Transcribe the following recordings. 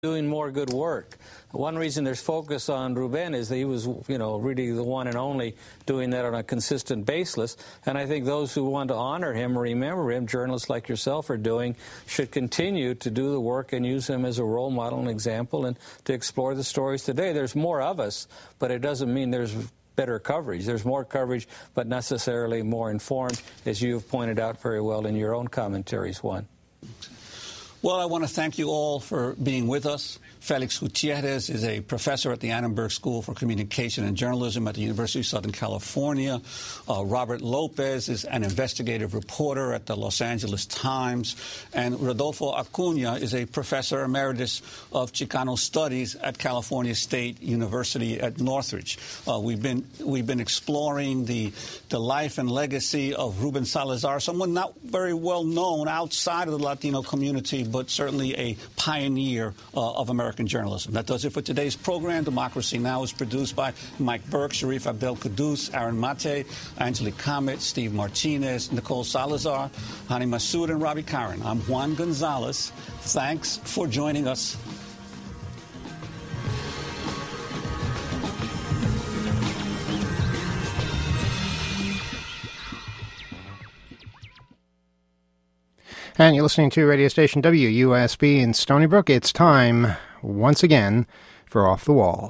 doing more good work. One reason there's focus on Ruben is that he was, really the one and only doing that on a consistent basis. And I think those who want to honor him or remember him, journalists like yourself are doing, should continue to do the work and use him as a role model and example and to explore the stories today. There's more of us, but it doesn't mean there's better coverage. There's more coverage, but necessarily more informed, as you have pointed out very well in your own commentaries, Juan. Well, I want to thank you all for being with us. Felix Gutierrez is a professor at the Annenberg School for Communication and Journalism at the University of Southern California. Robert Lopez is an investigative reporter at the Los Angeles Times. And Rodolfo Acuna is a professor emeritus of Chicano Studies at California State University at Northridge. We've been exploring the life and legacy of Ruben Salazar, someone not very well known outside of the Latino community, but certainly a pioneer of American journalism. That does it for today's program. Democracy Now! Is produced by Mike Burke, Sharif Abdel-Quddus, Aaron Mate, Angelique Comet, Steve Martinez, Nicole Salazar, Hani Massoud, and Robbie Karen. I'm Juan Gonzalez. Thanks for joining us. And you're listening to radio station WUSB in Stony Brook. It's time, once again, for Off the Wall.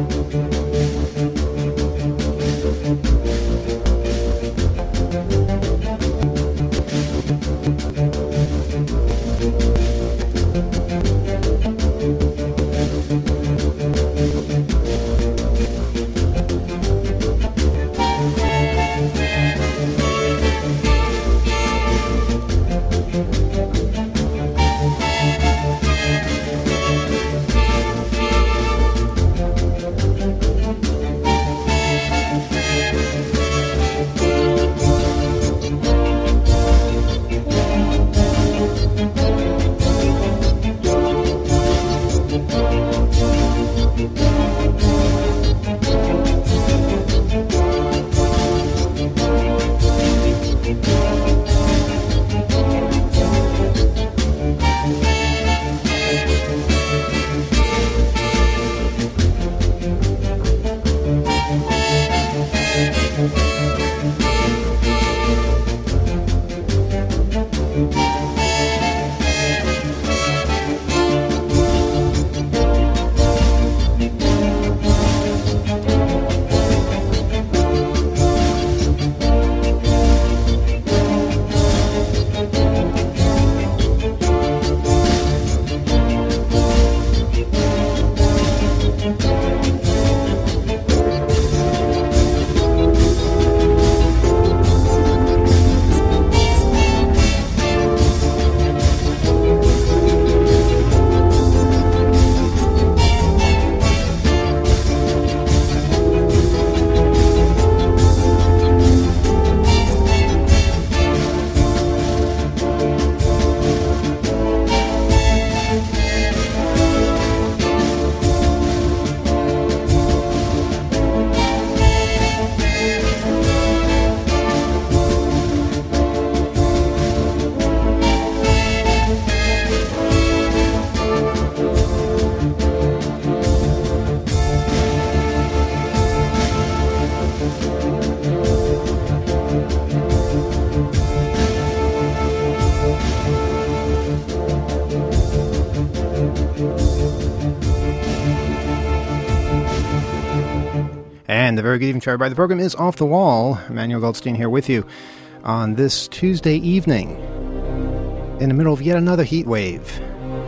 And a very good evening to everybody. The program is Off the Wall. Emmanuel Goldstein here with you on this Tuesday evening in the middle of yet another heat wave.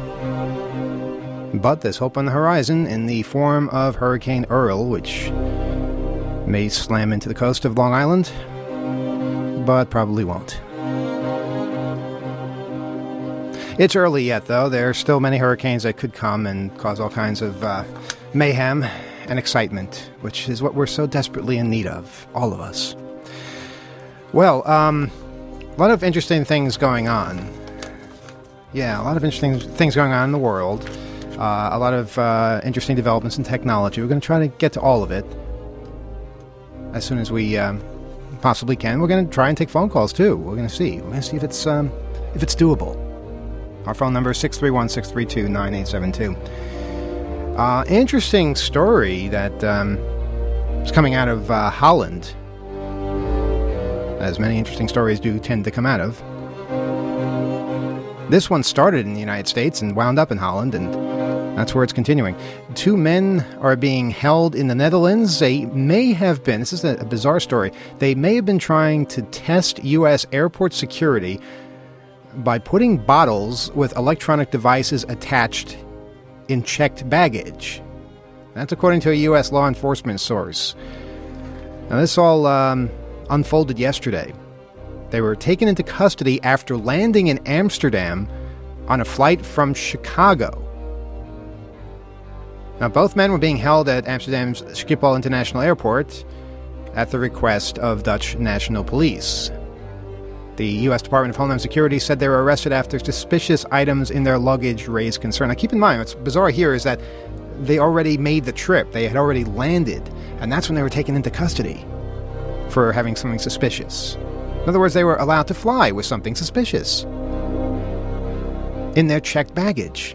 But there's hope on the horizon in the form of Hurricane Earl, which may slam into the coast of Long Island, but probably won't. It's early yet, though. There are still many hurricanes that could come and cause all kinds of mayhem and excitement, which is what we're so desperately in need of, all of us. Well, a lot of interesting things going on. Yeah, a lot of interesting things going on in the world. A lot of interesting developments in technology. We're going to try to get to all of it as soon as we possibly can. We're going to try and take phone calls, too. We're going to see. We're going to see if it's doable. Our phone number is 631-632-9872. Interesting story that is coming out of Holland, as many interesting stories do tend to come out of. This one started in the United States and wound up in Holland, and that's where it's continuing. 2 men are being held in the Netherlands. They may have been, this is a bizarre story, they may have been trying to test U.S. airport security by putting bottles with electronic devices attached in checked baggage. That's according to a U.S. law enforcement source. Now, this all unfolded yesterday. They were taken into custody after landing in Amsterdam on a flight from Chicago. Now, both men were being held at Amsterdam's Schiphol International Airport at the request of Dutch National Police. The U.S. Department of Homeland Security said they were arrested after suspicious items in their luggage raised concern. Now, keep in mind, what's bizarre here is that they already made the trip. They had already landed, and that's when they were taken into custody for having something suspicious. In other words, they were allowed to fly with something suspicious in their checked baggage.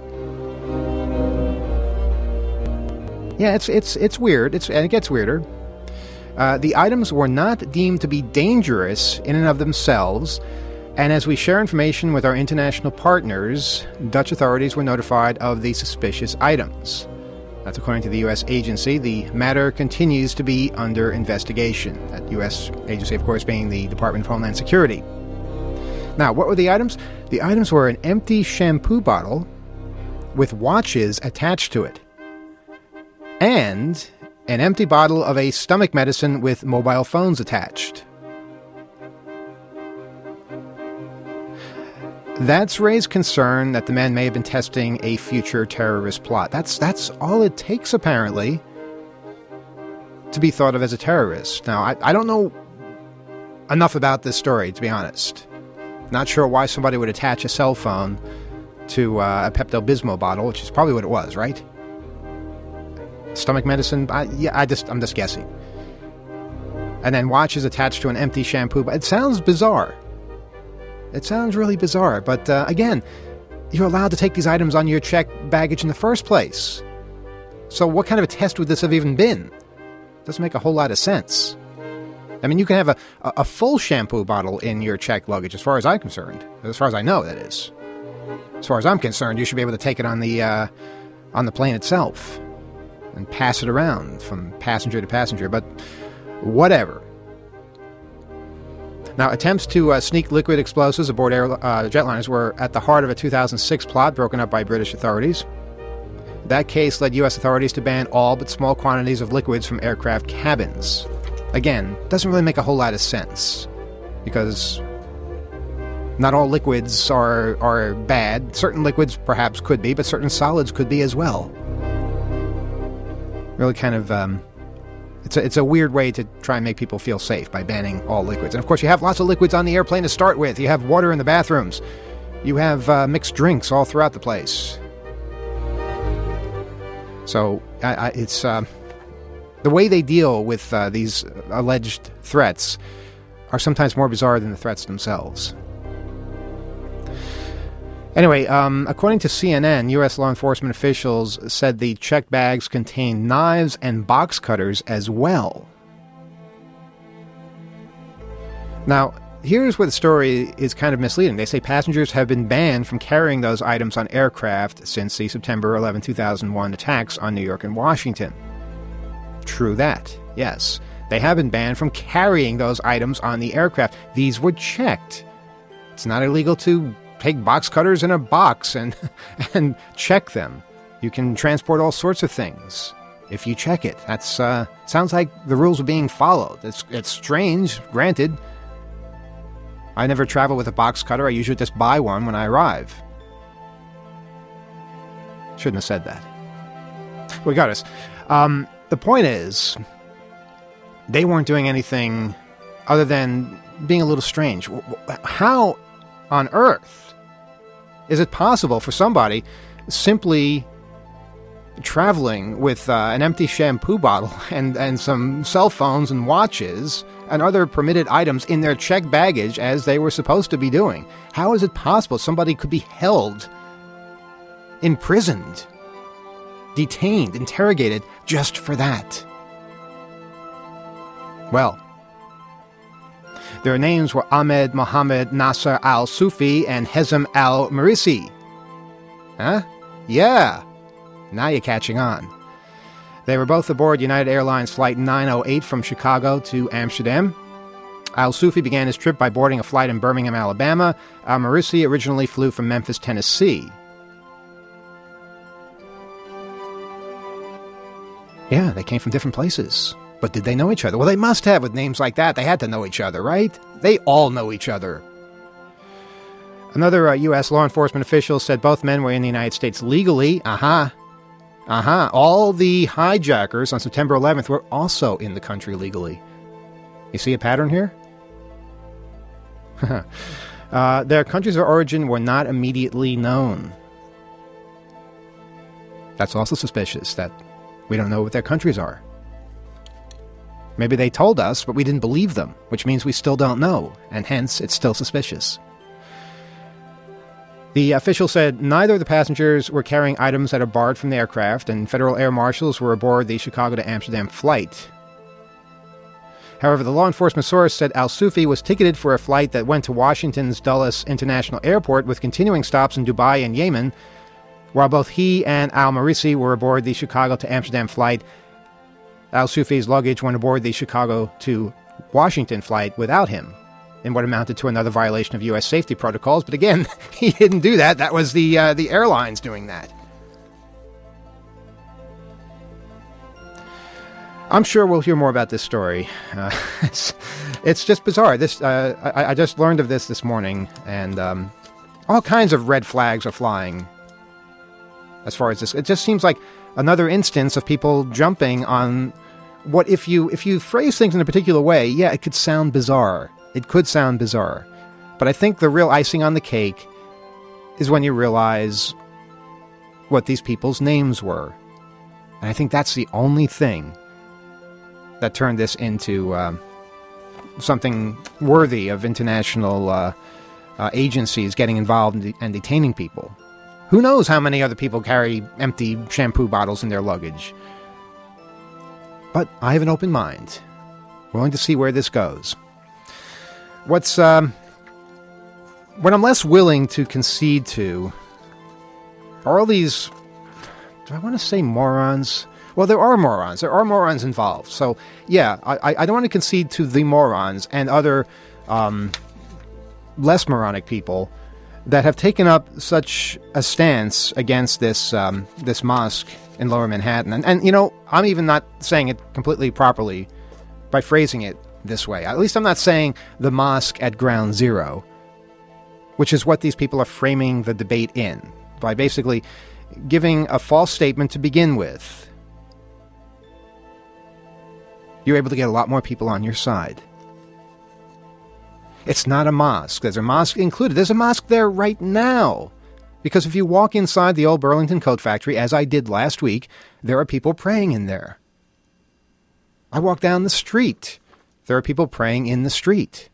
Yeah, it's weird. And it gets weirder. The items were not deemed to be dangerous in and of themselves, and as we share information with our international partners, Dutch authorities were notified of the suspicious items. That's according to the U.S. agency. The matter continues to be under investigation. That U.S. agency, of course, being the Department of Homeland Security. Now, what were the items? The items were an empty shampoo bottle with watches attached to it, and an empty bottle of a stomach medicine with mobile phones attached. That's raised concern that the men may have been testing a future terrorist plot. That's all it takes, apparently, to be thought of as a terrorist. Now, I don't know enough about this story, to be honest. Not sure why somebody would attach a cell phone to a Pepto-Bismol bottle, which is probably what it was, right? Stomach medicine? I'm just guessing. And then watches attached to an empty shampoo. It sounds bizarre. It sounds really bizarre, but again, you're allowed to take these items on your checked baggage in the first place. So what kind of a test would this have even been? Doesn't make a whole lot of sense. I mean, you can have a full shampoo bottle in your checked luggage, as far as I'm concerned. As far as I know, that is. As far as I'm concerned, you should be able to take it on the plane itself and pass it around from passenger to passenger, but whatever. Now, attempts to sneak liquid explosives aboard jetliners were at the heart of a 2006 plot broken up by British authorities. That case led U.S. authorities to ban all but small quantities of liquids from aircraft cabins. Again, doesn't really make a whole lot of sense, because not all liquids are bad. Certain liquids perhaps could be, but certain solids could be as well. Really kind of... It's a weird way to try and make people feel safe by banning all liquids. And of course, you have lots of liquids on the airplane to start with. You have water in the bathrooms. You have mixed drinks all throughout the place. So it's the way they deal with these alleged threats are sometimes more bizarre than the threats themselves. Anyway, according to CNN, U.S. law enforcement officials said the checked bags contained knives and box cutters as well. Now, here's where the story is kind of misleading. They say passengers have been banned from carrying those items on aircraft since the September 11, 2001 attacks on New York and Washington. True that, yes. They have been banned from carrying those items on the aircraft. These were checked. It's not illegal to take box cutters in a box and check them. You can transport all sorts of things if you check it. That's sounds like the rules are being followed. It's strange, granted. I never travel with a box cutter. I usually just buy one when I arrive. Shouldn't have said that. Regardless, the point is, they weren't doing anything other than being a little strange. How on earth is it possible for somebody simply traveling with an empty shampoo bottle and some cell phones and watches and other permitted items in their checked baggage as they were supposed to be doing? How is it possible somebody could be held, imprisoned detained, interrogated, just for that. Well, their names were Ahmed Mohammed Nasser al-Sufi and Hezem al-Marisi. Huh? Yeah. Now you're catching on. They were both aboard United Airlines Flight 908 from Chicago to Amsterdam. Al-Sufi began his trip by boarding a flight in Birmingham, Alabama. Al-Marisi originally flew from Memphis, Tennessee. Yeah, they came from different places. But did they know each other? Well, they must have with names like that. They had to know each other, right? They all know each other. Another U.S. law enforcement official said both men were in the United States legally. All the hijackers on September 11th were also in the country legally. You see a pattern here? Their countries of origin were not immediately known. That's also suspicious, that we don't know what their countries are. Maybe they told us, but we didn't believe them, which means we still don't know, and hence it's still suspicious. The official said neither of the passengers were carrying items that are barred from the aircraft, and federal air marshals were aboard the Chicago to Amsterdam flight. However, the law enforcement source said al-Sufi was ticketed for a flight that went to Washington's Dulles International Airport with continuing stops in Dubai and Yemen, while both he and al-Marisi were aboard the Chicago to Amsterdam flight. Al-Sufi's luggage went aboard the Chicago to Washington flight without him, in what amounted to another violation of U.S. safety protocols. But again, he didn't do that. That was the airlines doing that. I'm sure we'll hear more about this story. It's just bizarre. I just learned of this morning, and all kinds of red flags are flying. As far as this, it just seems like another instance of people jumping on what, if you phrase things in a particular way, yeah, it could sound bizarre. It could sound bizarre. But I think the real icing on the cake is when you realize what these people's names were. And I think that's the only thing that turned this into something worthy of international agencies getting involved and detaining people. Who knows how many other people carry empty shampoo bottles in their luggage? But I have an open mind, willing to see where this goes. What I'm less willing to concede to are all these, do I want to say morons? Well, there are morons. There are morons involved. So, yeah, I don't want to concede to the morons and other less moronic people that have taken up such a stance against this this mosque in Lower Manhattan. And, you know, I'm even not saying it completely properly by phrasing it this way. At least I'm not saying the mosque at Ground Zero, which is what these people are framing the debate in, by basically giving a false statement to begin with. You're able to get a lot more people on your side. It's not a mosque. There's a mosque included. There's a mosque there right now. Because if you walk inside the old Burlington Coat Factory, as I did last week, there are people praying in there. I walk down the street. There are people praying in the street.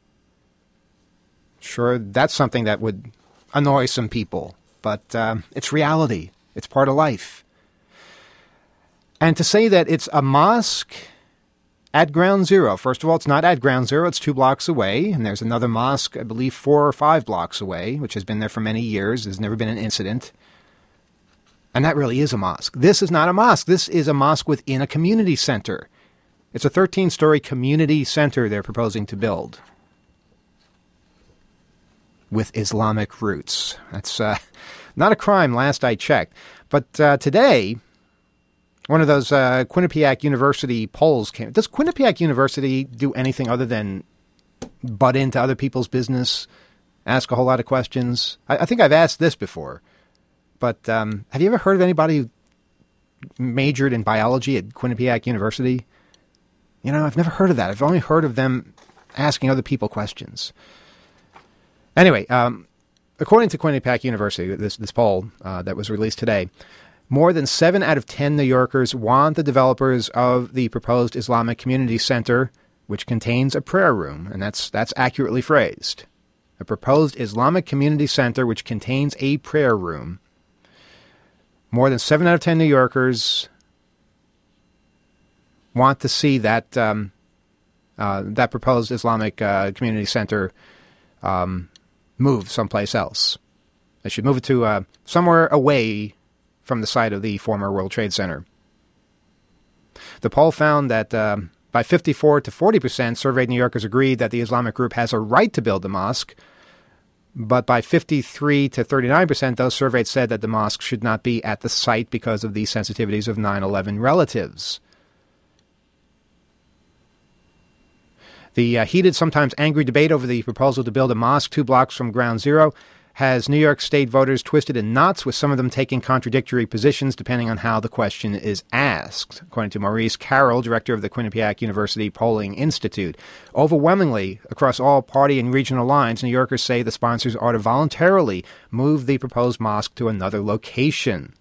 Sure, that's something that would annoy some people, but it's reality. It's part of life. And to say that it's a mosque at Ground Zero, first of all, it's not at Ground Zero, it's 2 blocks away, and there's another mosque, I believe 4 or 5 blocks away, which has been there for many years. There's never been an incident. And that really is a mosque. This is not a mosque. This is a mosque within a community center. It's a 13-story community center they're proposing to build with Islamic roots. That's not a crime, last I checked. But today, one of those Quinnipiac University polls came. Does Quinnipiac University do anything other than butt into other people's business, ask a whole lot of questions? I think I've asked this before, but have you ever heard of anybody who majored in biology at Quinnipiac University? You know, I've never heard of that. I've only heard of them asking other people questions. Anyway, according to Quinnipiac University, this poll that was released today, more than 7 out of 10 New Yorkers want the developers of the proposed Islamic Community Center, which contains a prayer room, and that's accurately phrased. A proposed Islamic Community Center which contains a prayer room. More than 7 out of 10 New Yorkers want to see that that proposed Islamic community center move someplace else. They should move it to somewhere away from the site of the former World Trade Center. The poll found that by 54 to 40%, surveyed New Yorkers agreed that the Islamic group has a right to build the mosque. But by 53 to 39%, those surveyed said that the mosque should not be at the site because of the sensitivities of 9/11 relatives. The heated, sometimes angry debate over the proposal to build a mosque 2 blocks from Ground Zero has New York State voters twisted in knots, with some of them taking contradictory positions depending on how the question is asked, according to Maurice Carroll, director of the Quinnipiac University Polling Institute. Overwhelmingly, across all party and regional lines, New Yorkers say the sponsors ought to voluntarily move the proposed mosque to another location.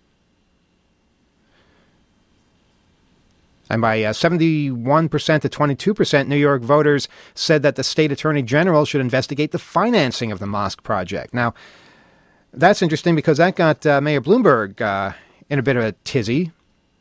And by 71% to 22%, New York voters said that the state attorney general should investigate the financing of the mosque project. Now, that's interesting because that got Mayor Bloomberg in a bit of a tizzy.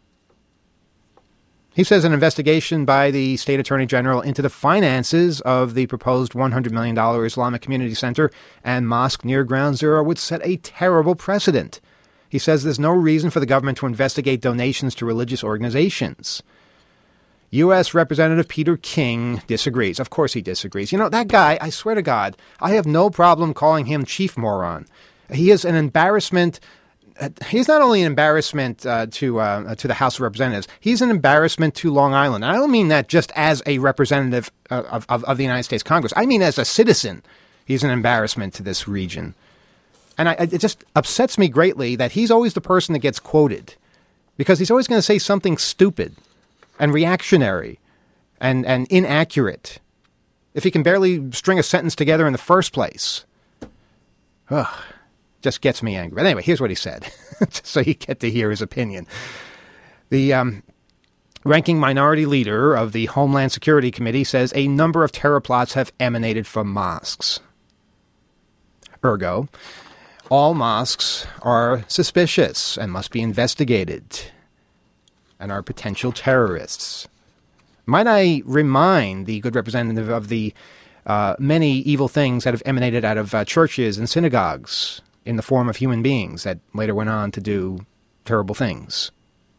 He says an investigation by the state attorney general into the finances of the proposed $100 million Islamic Community Center and mosque near Ground Zero would set a terrible precedent. He says there's no reason for the government to investigate donations to religious organizations. U.S. Representative Peter King disagrees. Of course he disagrees. You know, that guy, I swear to God, I have no problem calling him chief moron. He is an embarrassment. He's not only an embarrassment to the House of Representatives, he's an embarrassment to Long Island. And I don't mean that just as a representative of the United States Congress. I mean as a citizen, he's an embarrassment to this region. And it just upsets me greatly that he's always the person that gets quoted, because he's always going to say something stupid and reactionary and inaccurate if he can barely string a sentence together in the first place. Ugh, just gets me angry. But anyway, here's what he said, so you get to hear his opinion. The ranking minority leader of the Homeland Security Committee says a number of terror plots have emanated from mosques. Ergo, all mosques are suspicious and must be investigated and are potential terrorists. Might I remind the good representative of the many evil things that have emanated out of churches and synagogues in the form of human beings that later went on to do terrible things.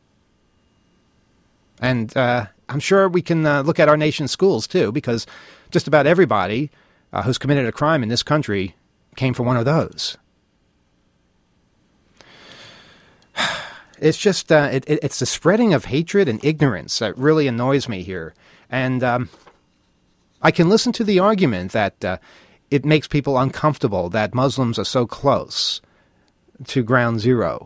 And I'm sure we can look at our nation's schools, too, because just about everybody who's committed a crime in this country came from one of those. It's just, it's the spreading of hatred and ignorance that really annoys me here. And I can listen to the argument that it makes people uncomfortable that Muslims are so close to Ground Zero.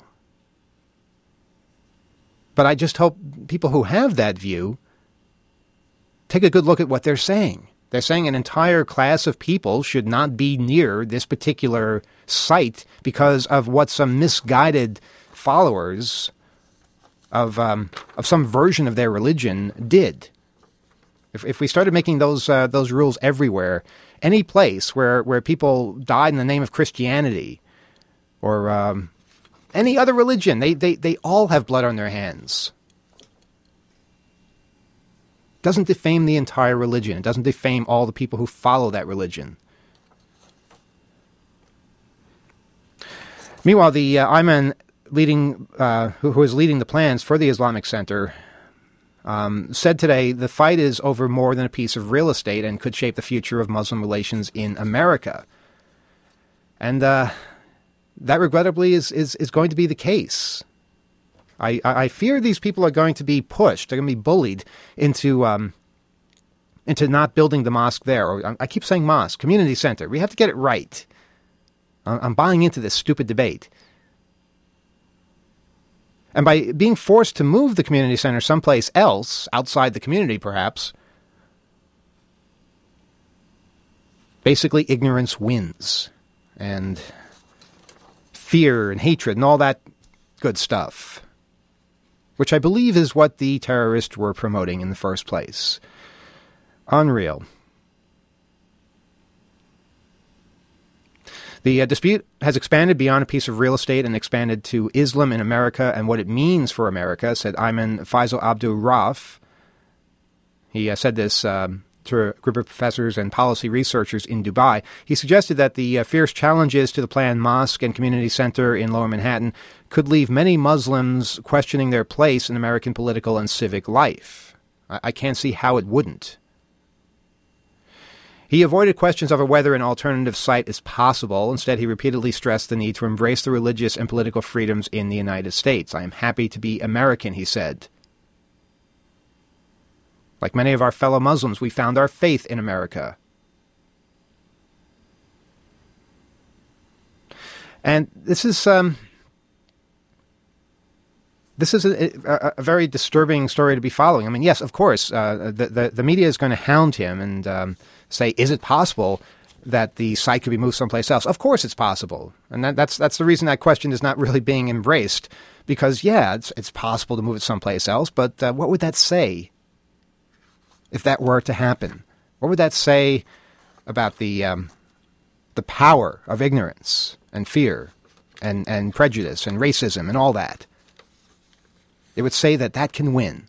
But I just hope people who have that view take a good look at what they're saying. They're saying an entire class of people should not be near this particular site because of what some misguided followers of some version of their religion did. If we started making those rules everywhere, any place where people died in the name of Christianity or any other religion, they all have blood on their hands. It doesn't defame the entire religion. It doesn't defame all the people who follow that religion. Meanwhile, the Ayman who is leading the plans for the Islamic Center, said today the fight is over more than a piece of real estate and could shape the future of Muslim relations in America. And that regrettably is going to be the case. I fear these people are going to be pushed. They're going to be bullied into not building the mosque there. Or, I keep saying mosque, community center. We have to get it right. I'm buying into this stupid debate. And by being forced to move the community center someplace else, outside the community perhaps, basically ignorance wins. And fear and hatred and all that good stuff. Which I believe is what the terrorists were promoting in the first place. Unreal. The dispute has expanded beyond a piece of real estate and expanded to Islam in America and what it means for America, said Ayman Faisal Abdul Rauf. He said this to a group of professors and policy researchers in Dubai. He suggested that the fierce challenges to the planned mosque and community center in Lower Manhattan could leave many Muslims questioning their place in American political and civic life. I can't see how it wouldn't. He avoided questions over whether an alternative site is possible. Instead, he repeatedly stressed the need to embrace the religious and political freedoms in the United States. I am happy to be American, he said. Like many of our fellow Muslims, we found our faith in America. And this is a very disturbing story to be following. I mean, yes, of course, the media is going to hound him and say, is it possible that the site could be moved someplace else? Of course it's possible. And that's the reason that question is not really being embraced. Because, yeah, it's possible to move it someplace else, but what would that say if that were to happen? What would that say about the power of ignorance and fear and prejudice and racism and all that? It would say that can win.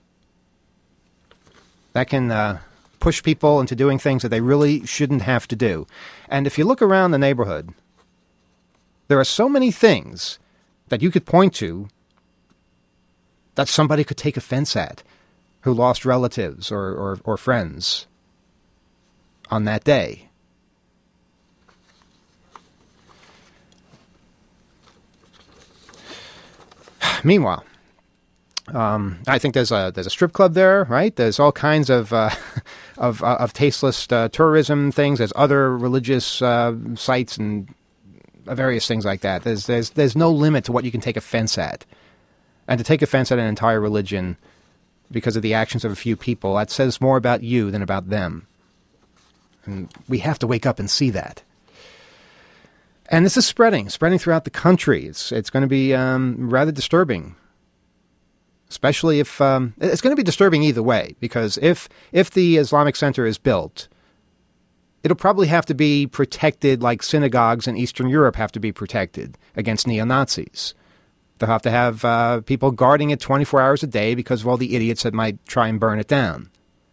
That can push people into doing things that they really shouldn't have to do. And if you look around the neighborhood, there are so many things that you could point to that somebody could take offense at who lost relatives or friends on that day. Meanwhile, I think there's a strip club there, right? There's all kinds of tasteless tourism things. There's other religious sites and various things like that. There's no limit to what you can take offense at, and to take offense at an entire religion because of the actions of a few people, that says more about you than about them. And we have to wake up and see that. And this is spreading throughout the country. It's going to be rather disturbing. Especially if it's going to be disturbing either way, because if the Islamic Center is built, it'll probably have to be protected like synagogues in Eastern Europe have to be protected against neo-Nazis. They'll have to have people guarding it 24 hours a day because of all the idiots that might try and burn it down.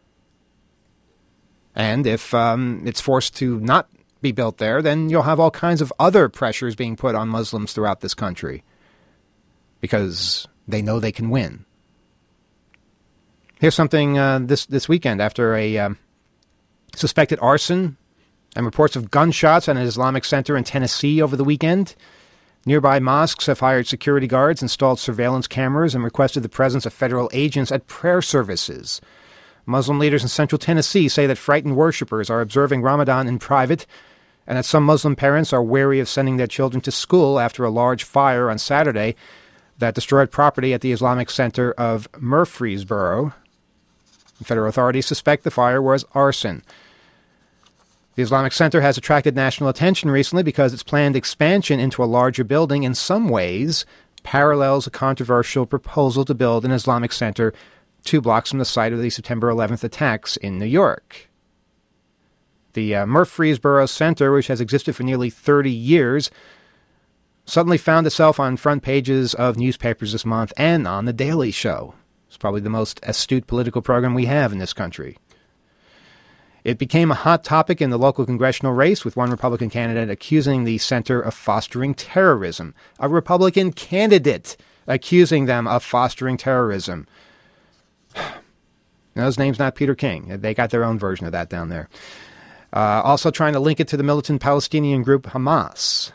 And if it's forced to not be built there, then you'll have all kinds of other pressures being put on Muslims throughout this country because they know they can win. Here's something this weekend after a suspected arson and reports of gunshots at an Islamic center in Tennessee over the weekend. Nearby mosques have hired security guards, installed surveillance cameras, and requested the presence of federal agents at prayer services. Muslim leaders in central Tennessee say that frightened worshippers are observing Ramadan in private, and that some Muslim parents are wary of sending their children to school after a large fire on Saturday that destroyed property at the Islamic Center of Murfreesboro. Federal authorities suspect the fire was arson. The Islamic Center has attracted national attention recently because its planned expansion into a larger building in some ways parallels a controversial proposal to build an Islamic Center 2 blocks from the site of the September 11th attacks in New York. The Murfreesboro Center, which has existed for nearly 30 years, suddenly found itself on front pages of newspapers this month and on The Daily Show. It's probably the most astute political program we have in this country. It became a hot topic in the local congressional race, with one Republican candidate accusing the center of fostering terrorism. A Republican candidate accusing them of fostering terrorism. Now, his name's not Peter King. They got their own version of that down there. Also trying to link it to the militant Palestinian group Hamas.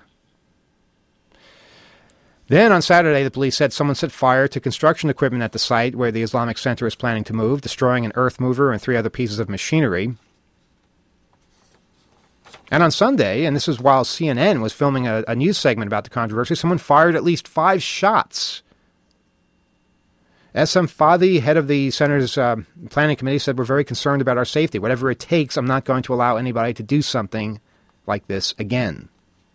Then on Saturday, the police said someone set fire to construction equipment at the site where the Islamic Center is planning to move, destroying an earth mover and 3 other pieces of machinery. And on Sunday, and this is while CNN was filming a news segment about the controversy, someone fired at least 5 shots. S.M. Fadi, head of the center's planning committee, said, "We're very concerned about our safety. Whatever it takes, I'm not going to allow anybody to do something like this again."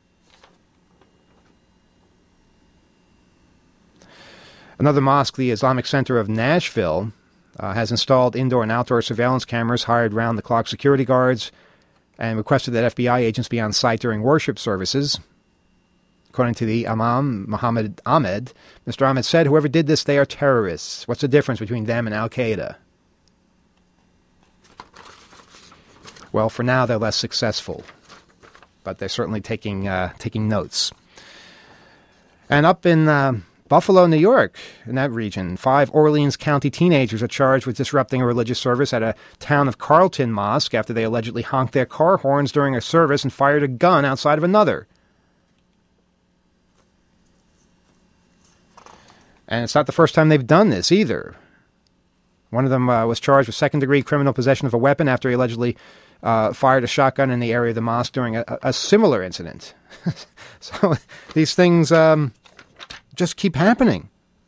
Another mosque, the Islamic Center of Nashville, has installed indoor and outdoor surveillance cameras, hired round-the-clock security guards, and requested that FBI agents be on site during worship services. According to the Imam, Muhammad Ahmed, Mr. Ahmed said, whoever did this, they are terrorists. What's the difference between them and Al-Qaeda? Well, for now, they're less successful, but they're certainly taking notes. And up in Buffalo, New York, in that region, 5 Orleans County teenagers are charged with disrupting a religious service at a town of Carlton mosque after they allegedly honked their car horns during a service and fired a gun outside of another. And it's not the first time they've done this either. One of them was charged with second-degree criminal possession of a weapon after he allegedly fired a shotgun in the area of the mosque during a similar incident. So these things just keep happening.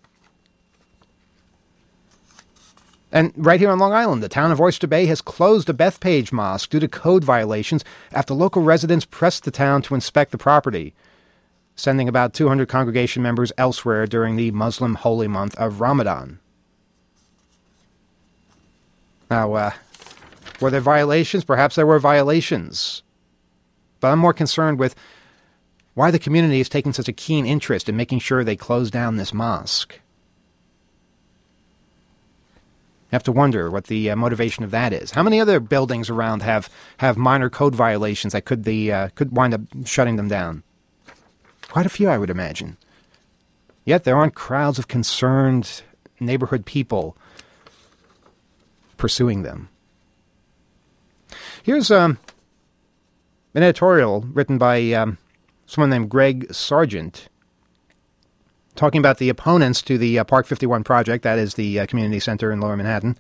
And right here on Long Island, the town of Oyster Bay has closed a Bethpage mosque due to code violations after local residents pressed the town to inspect the property, sending about 200 congregation members elsewhere during the Muslim holy month of Ramadan. Now, were there violations? Perhaps there were violations. But I'm more concerned with why the community is taking such a keen interest in making sure they close down this mosque. You have to wonder what the motivation of that is. How many other buildings around have minor code violations that could wind up shutting them down? Quite a few, I would imagine. Yet there aren't crowds of concerned neighborhood people pursuing them. Here's an editorial written by someone named Greg Sargent talking about the opponents to the Park 51 project, that is the community center in Lower Manhattan.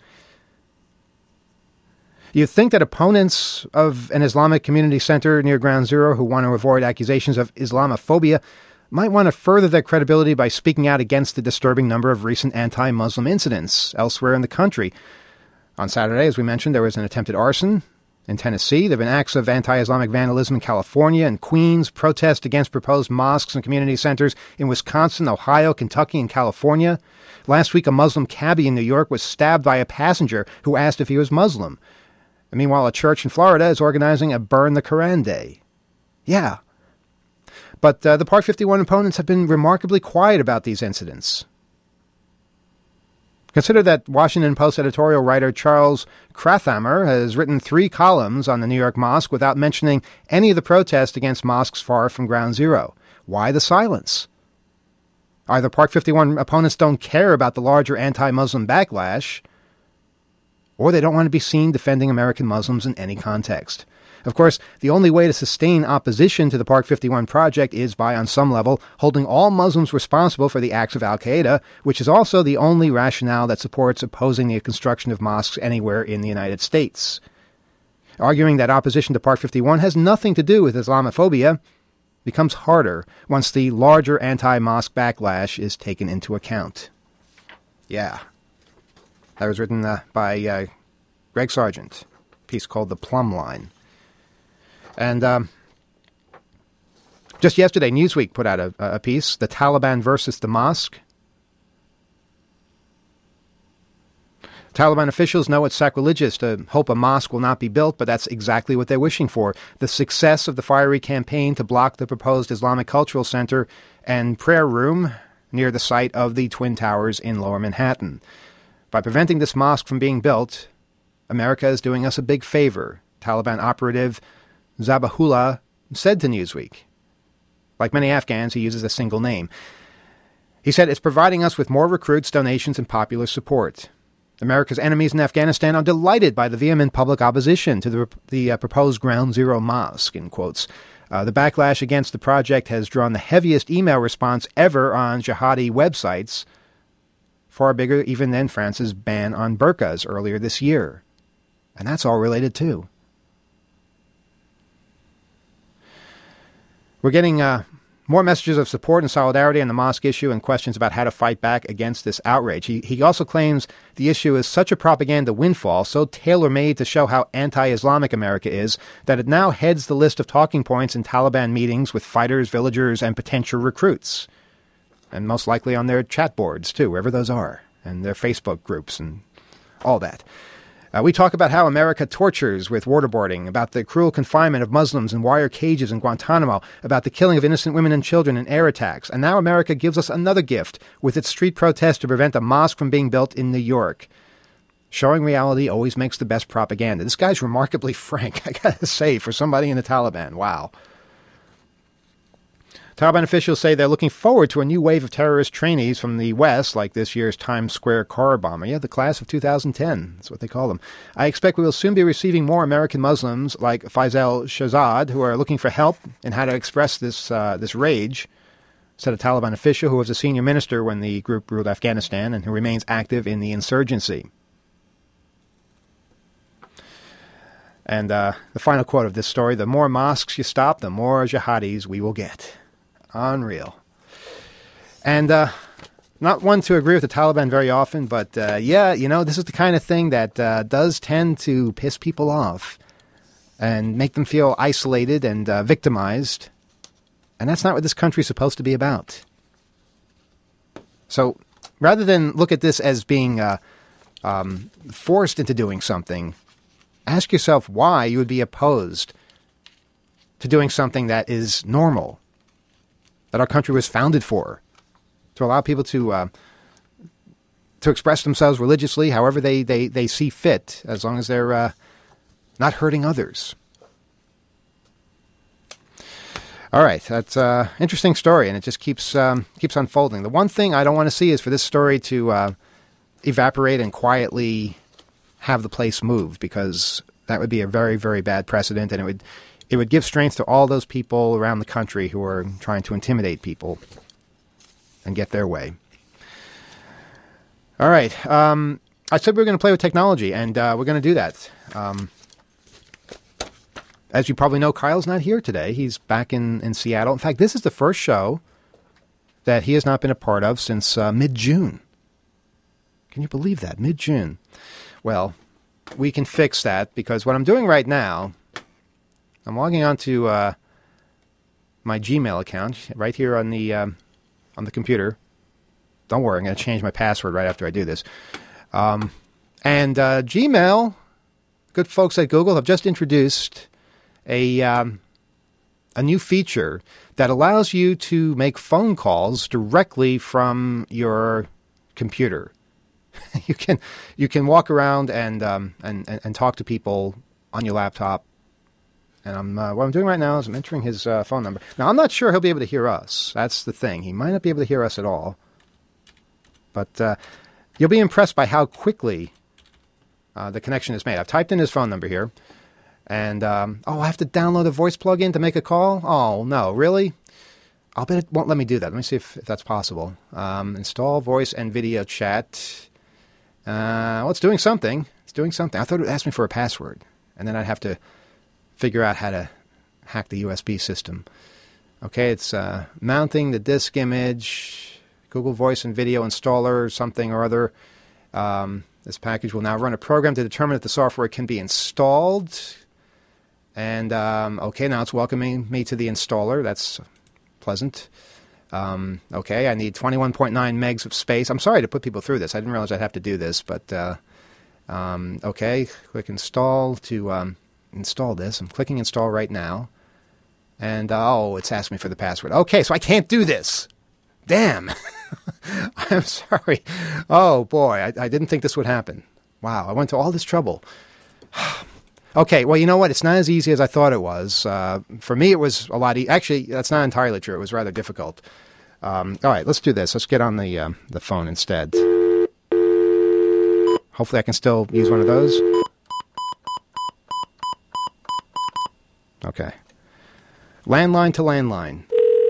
You'd think that opponents of an Islamic community center near Ground Zero who want to avoid accusations of Islamophobia might want to further their credibility by speaking out against the disturbing number of recent anti-Muslim incidents elsewhere in the country. On Saturday, as we mentioned, there was an attempted arson in Tennessee. There have been acts of anti-Islamic vandalism in California and Queens, protests against proposed mosques and community centers in Wisconsin, Ohio, Kentucky, and California. Last week, a Muslim cabbie in New York was stabbed by a passenger who asked if he was Muslim. And meanwhile, a church in Florida is organizing a Burn the Quran Day. Yeah. But the Park 51 opponents have been remarkably quiet about these incidents. Consider that Washington Post editorial writer Charles Krauthammer has written 3 columns on the New York mosque without mentioning any of the protests against mosques far from Ground Zero. Why the silence? Either Park 51 opponents don't care about the larger anti-Muslim backlash, or they don't want to be seen defending American Muslims in any context. Of course, the only way to sustain opposition to the Park 51 project is by, on some level, holding all Muslims responsible for the acts of Al-Qaeda, which is also the only rationale that supports opposing the construction of mosques anywhere in the United States. Arguing that opposition to Park 51 has nothing to do with Islamophobia becomes harder once the larger anti-mosque backlash is taken into account. Yeah. That was written by Greg Sargent, a piece called The Plumb Line. And just yesterday, Newsweek put out a piece, The Taliban versus the Mosque. Taliban officials know it's sacrilegious to hope a mosque will not be built, but that's exactly what they're wishing for. The success of the fiery campaign to block the proposed Islamic Cultural Center and prayer room near the site of the Twin Towers in Lower Manhattan. By preventing this mosque from being built, America is doing us a big favor, Taliban operative Zabihullah said to Newsweek. Like many Afghans, he uses a single name. He said, it's providing us with more recruits, donations, and popular support. America's enemies in Afghanistan are delighted by the vehement public opposition to the proposed Ground Zero mosque, in quotes. The backlash against the project has drawn the heaviest email response ever on jihadi websites, far bigger even than France's ban on burqas earlier this year. And that's all related, too. We're getting more messages of support and solidarity on the mosque issue and questions about how to fight back against this outrage. He also claims the issue is such a propaganda windfall, so tailor-made to show how anti-Islamic America is, that it now heads the list of talking points in Taliban meetings with fighters, villagers, and potential recruits. And most likely on their chat boards, too, wherever those are, and their Facebook groups and all that. We talk about how America tortures with waterboarding, about the cruel confinement of Muslims in wire cages in Guantanamo, about the killing of innocent women and children in air attacks. And now America gives us another gift with its street protest to prevent a mosque from being built in New York. Showing reality always makes the best propaganda. This guy's remarkably frank, I gotta say, for somebody in the Taliban. Wow. Taliban officials say they're looking forward to a new wave of terrorist trainees from the West, like this year's Times Square car bomber. Yeah, the class of 2010. That's what they call them. I expect we will soon be receiving more American Muslims like Faisal Shahzad, who are looking for help in how to express this rage, said a Taliban official who was a senior minister when the group ruled Afghanistan and who remains active in the insurgency. And the final quote of this story, the more mosques you stop, the more jihadis we will get. Unreal. And not one to agree with the Taliban very often, but yeah, you know, this is the kind of thing that does tend to piss people off and make them feel isolated and victimized. And that's not what this country is supposed to be about. So rather than look at this as being forced into doing something, ask yourself why you would be opposed to doing something that is normal, that our country was founded for, to allow people to express themselves religiously however they see fit, as long as they're not hurting others. All right, that's an interesting story, and it just keeps unfolding. The one thing I don't want to see is for this story to evaporate and quietly have the place moved, because that would be a very, very bad precedent, and it would give strength to all those people around the country who are trying to intimidate people and get their way. All right. I said we were going to play with technology, and we're going to do that. As you probably know, Kyle's not here today. He's back in Seattle. In fact, this is the first show that he has not been a part of since mid-June. Can you believe that? Mid-June. Well, we can fix that, because what I'm doing right now, I'm logging on to my Gmail account right here on the computer. Don't worry, I'm going to change my password right after I do this. And Gmail, good folks at Google, have just introduced a new feature that allows you to make phone calls directly from your computer. You can walk around and talk to people on your laptop. And what I'm doing right now is I'm entering his phone number. Now, I'm not sure he'll be able to hear us. That's the thing. He might not be able to hear us at all. But you'll be impressed by how quickly the connection is made. I've typed in his phone number here. And, I have to download a voice plugin to make a call? Oh, no, really? I'll bet it won't let me do that. Let me see if that's possible. Install voice and video chat. Well, it's doing something. It's doing something. I thought it would ask me for a password. And then I'd have to figure out how to hack the USB system. Okay, it's mounting the disk image, Google Voice and Video Installer, something or other. This package will now run a program to determine if the software can be installed. And, okay, now it's welcoming me to the installer. That's pleasant. Okay, I need 21.9 megs of space. I'm sorry to put people through this. I didn't realize I'd have to do this, but, okay, click install to install this. I'm clicking install right now. And, it's asked me for the password. Okay, so I can't do this. Damn. I'm sorry. Oh, boy, I didn't think this would happen. Wow, I went to all this trouble. Okay, well, you know what? It's not as easy as I thought it was. For me, it was a lot Actually, that's not entirely true. It was rather difficult. All right, let's do this. Let's get on the phone instead. Hopefully I can still use one of those. Okay. Landline to landline.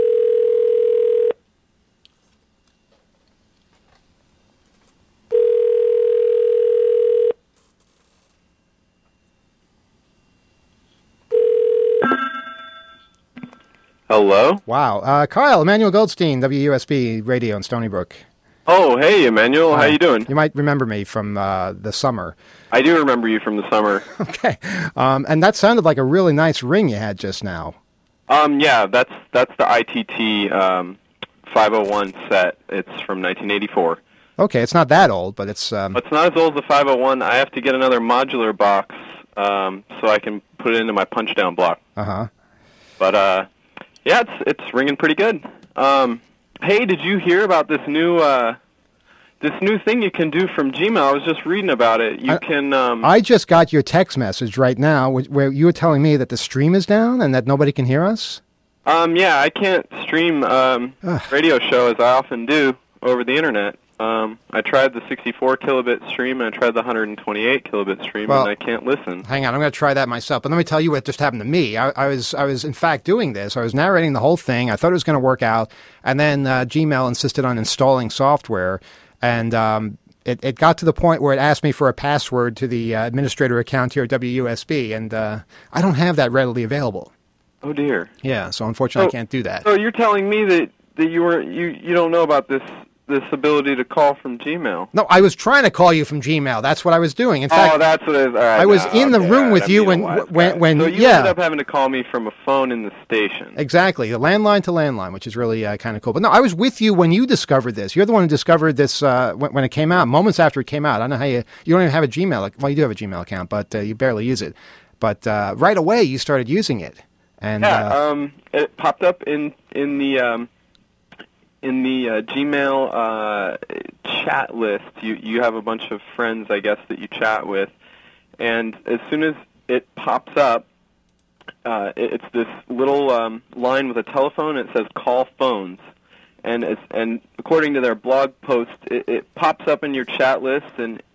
Hello? Wow. Kyle, Emmanuel Goldstein, WUSB Radio in Stony Brook. Oh, hey, Emmanuel. How you doing? You might remember me from the summer. I do remember you from the summer. Okay. And that sounded like a really nice ring you had just now. Yeah, that's the ITT 501 set. It's from 1984. Okay, it's not that old, but it's... It's not as old as the 501. I have to get another modular box so I can put it into my punch-down block. Uh-huh. But, yeah, it's ringing pretty good. Hey, did you hear about this new thing you can do from Gmail? I was just reading about it. You can... I just got your text message right now where you were telling me that the stream is down and that nobody can hear us? Yeah, I can't stream radio show as I often do over the internet. I tried the 64 kilobit stream and I tried the 128 kilobit stream, and I can't listen. Hang on, I'm going to try that myself. But let me tell you what just happened to me. I was in fact doing this. I was narrating the whole thing. I thought it was going to work out, and then Gmail insisted on installing software, and it got to the point where it asked me for a password to the administrator account here at WUSB, and I don't have that readily available. Oh dear. Yeah, so unfortunately I can't do that. So you're telling me that you don't know about this ability to call from Gmail? No, I was trying to call you from Gmail. That's what I was doing. In fact, that's what it is. All right, I was in the room with you when so you ended up having to call me from a phone in the station. Exactly, the landline to landline, which is really kind of cool. But no, I was with you when you discovered this. You're the one who discovered this when it came out, moments after it came out. I don't know how you don't even have a Gmail. Well, you do have a Gmail account, but you barely use it. But right away, you started using it. And it popped up in the Gmail chat list. You have a bunch of friends, I guess, that you chat with, and as soon as it pops up, it's this little line with a telephone. And it says "Call phones," and according to their blog post, it pops up in your chat list, and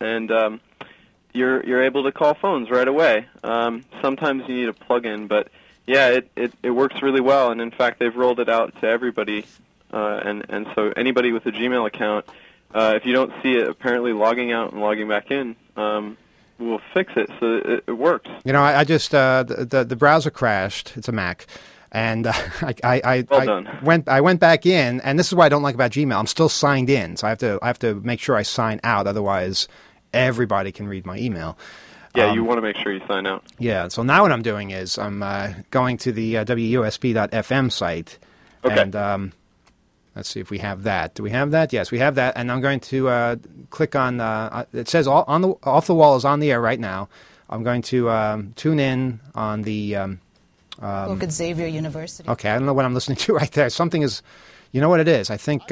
you're able to call phones right away. Sometimes you need a plug-in, but yeah, it works really well, and in fact, they've rolled it out to everybody. And so anybody with a Gmail account, if you don't see it apparently logging out and logging back in, we'll fix it so it works. You know, I just the browser crashed. It's a Mac, and I went back in, and this is what I don't like about Gmail. I'm still signed in, so I have to make sure I sign out. Otherwise, everybody can read my email. Yeah, you want to make sure you sign out. Yeah, so now what I'm doing is I'm going to the WUSB.FM site, okay. And let's see if we have that. Do we have that? Yes, we have that, and I'm going to click on. It says off the wall is on the air right now. I'm going to tune in on the. Look at Xavier University. Okay, I don't know what I'm listening to right there. Something is, you know what it is? I think.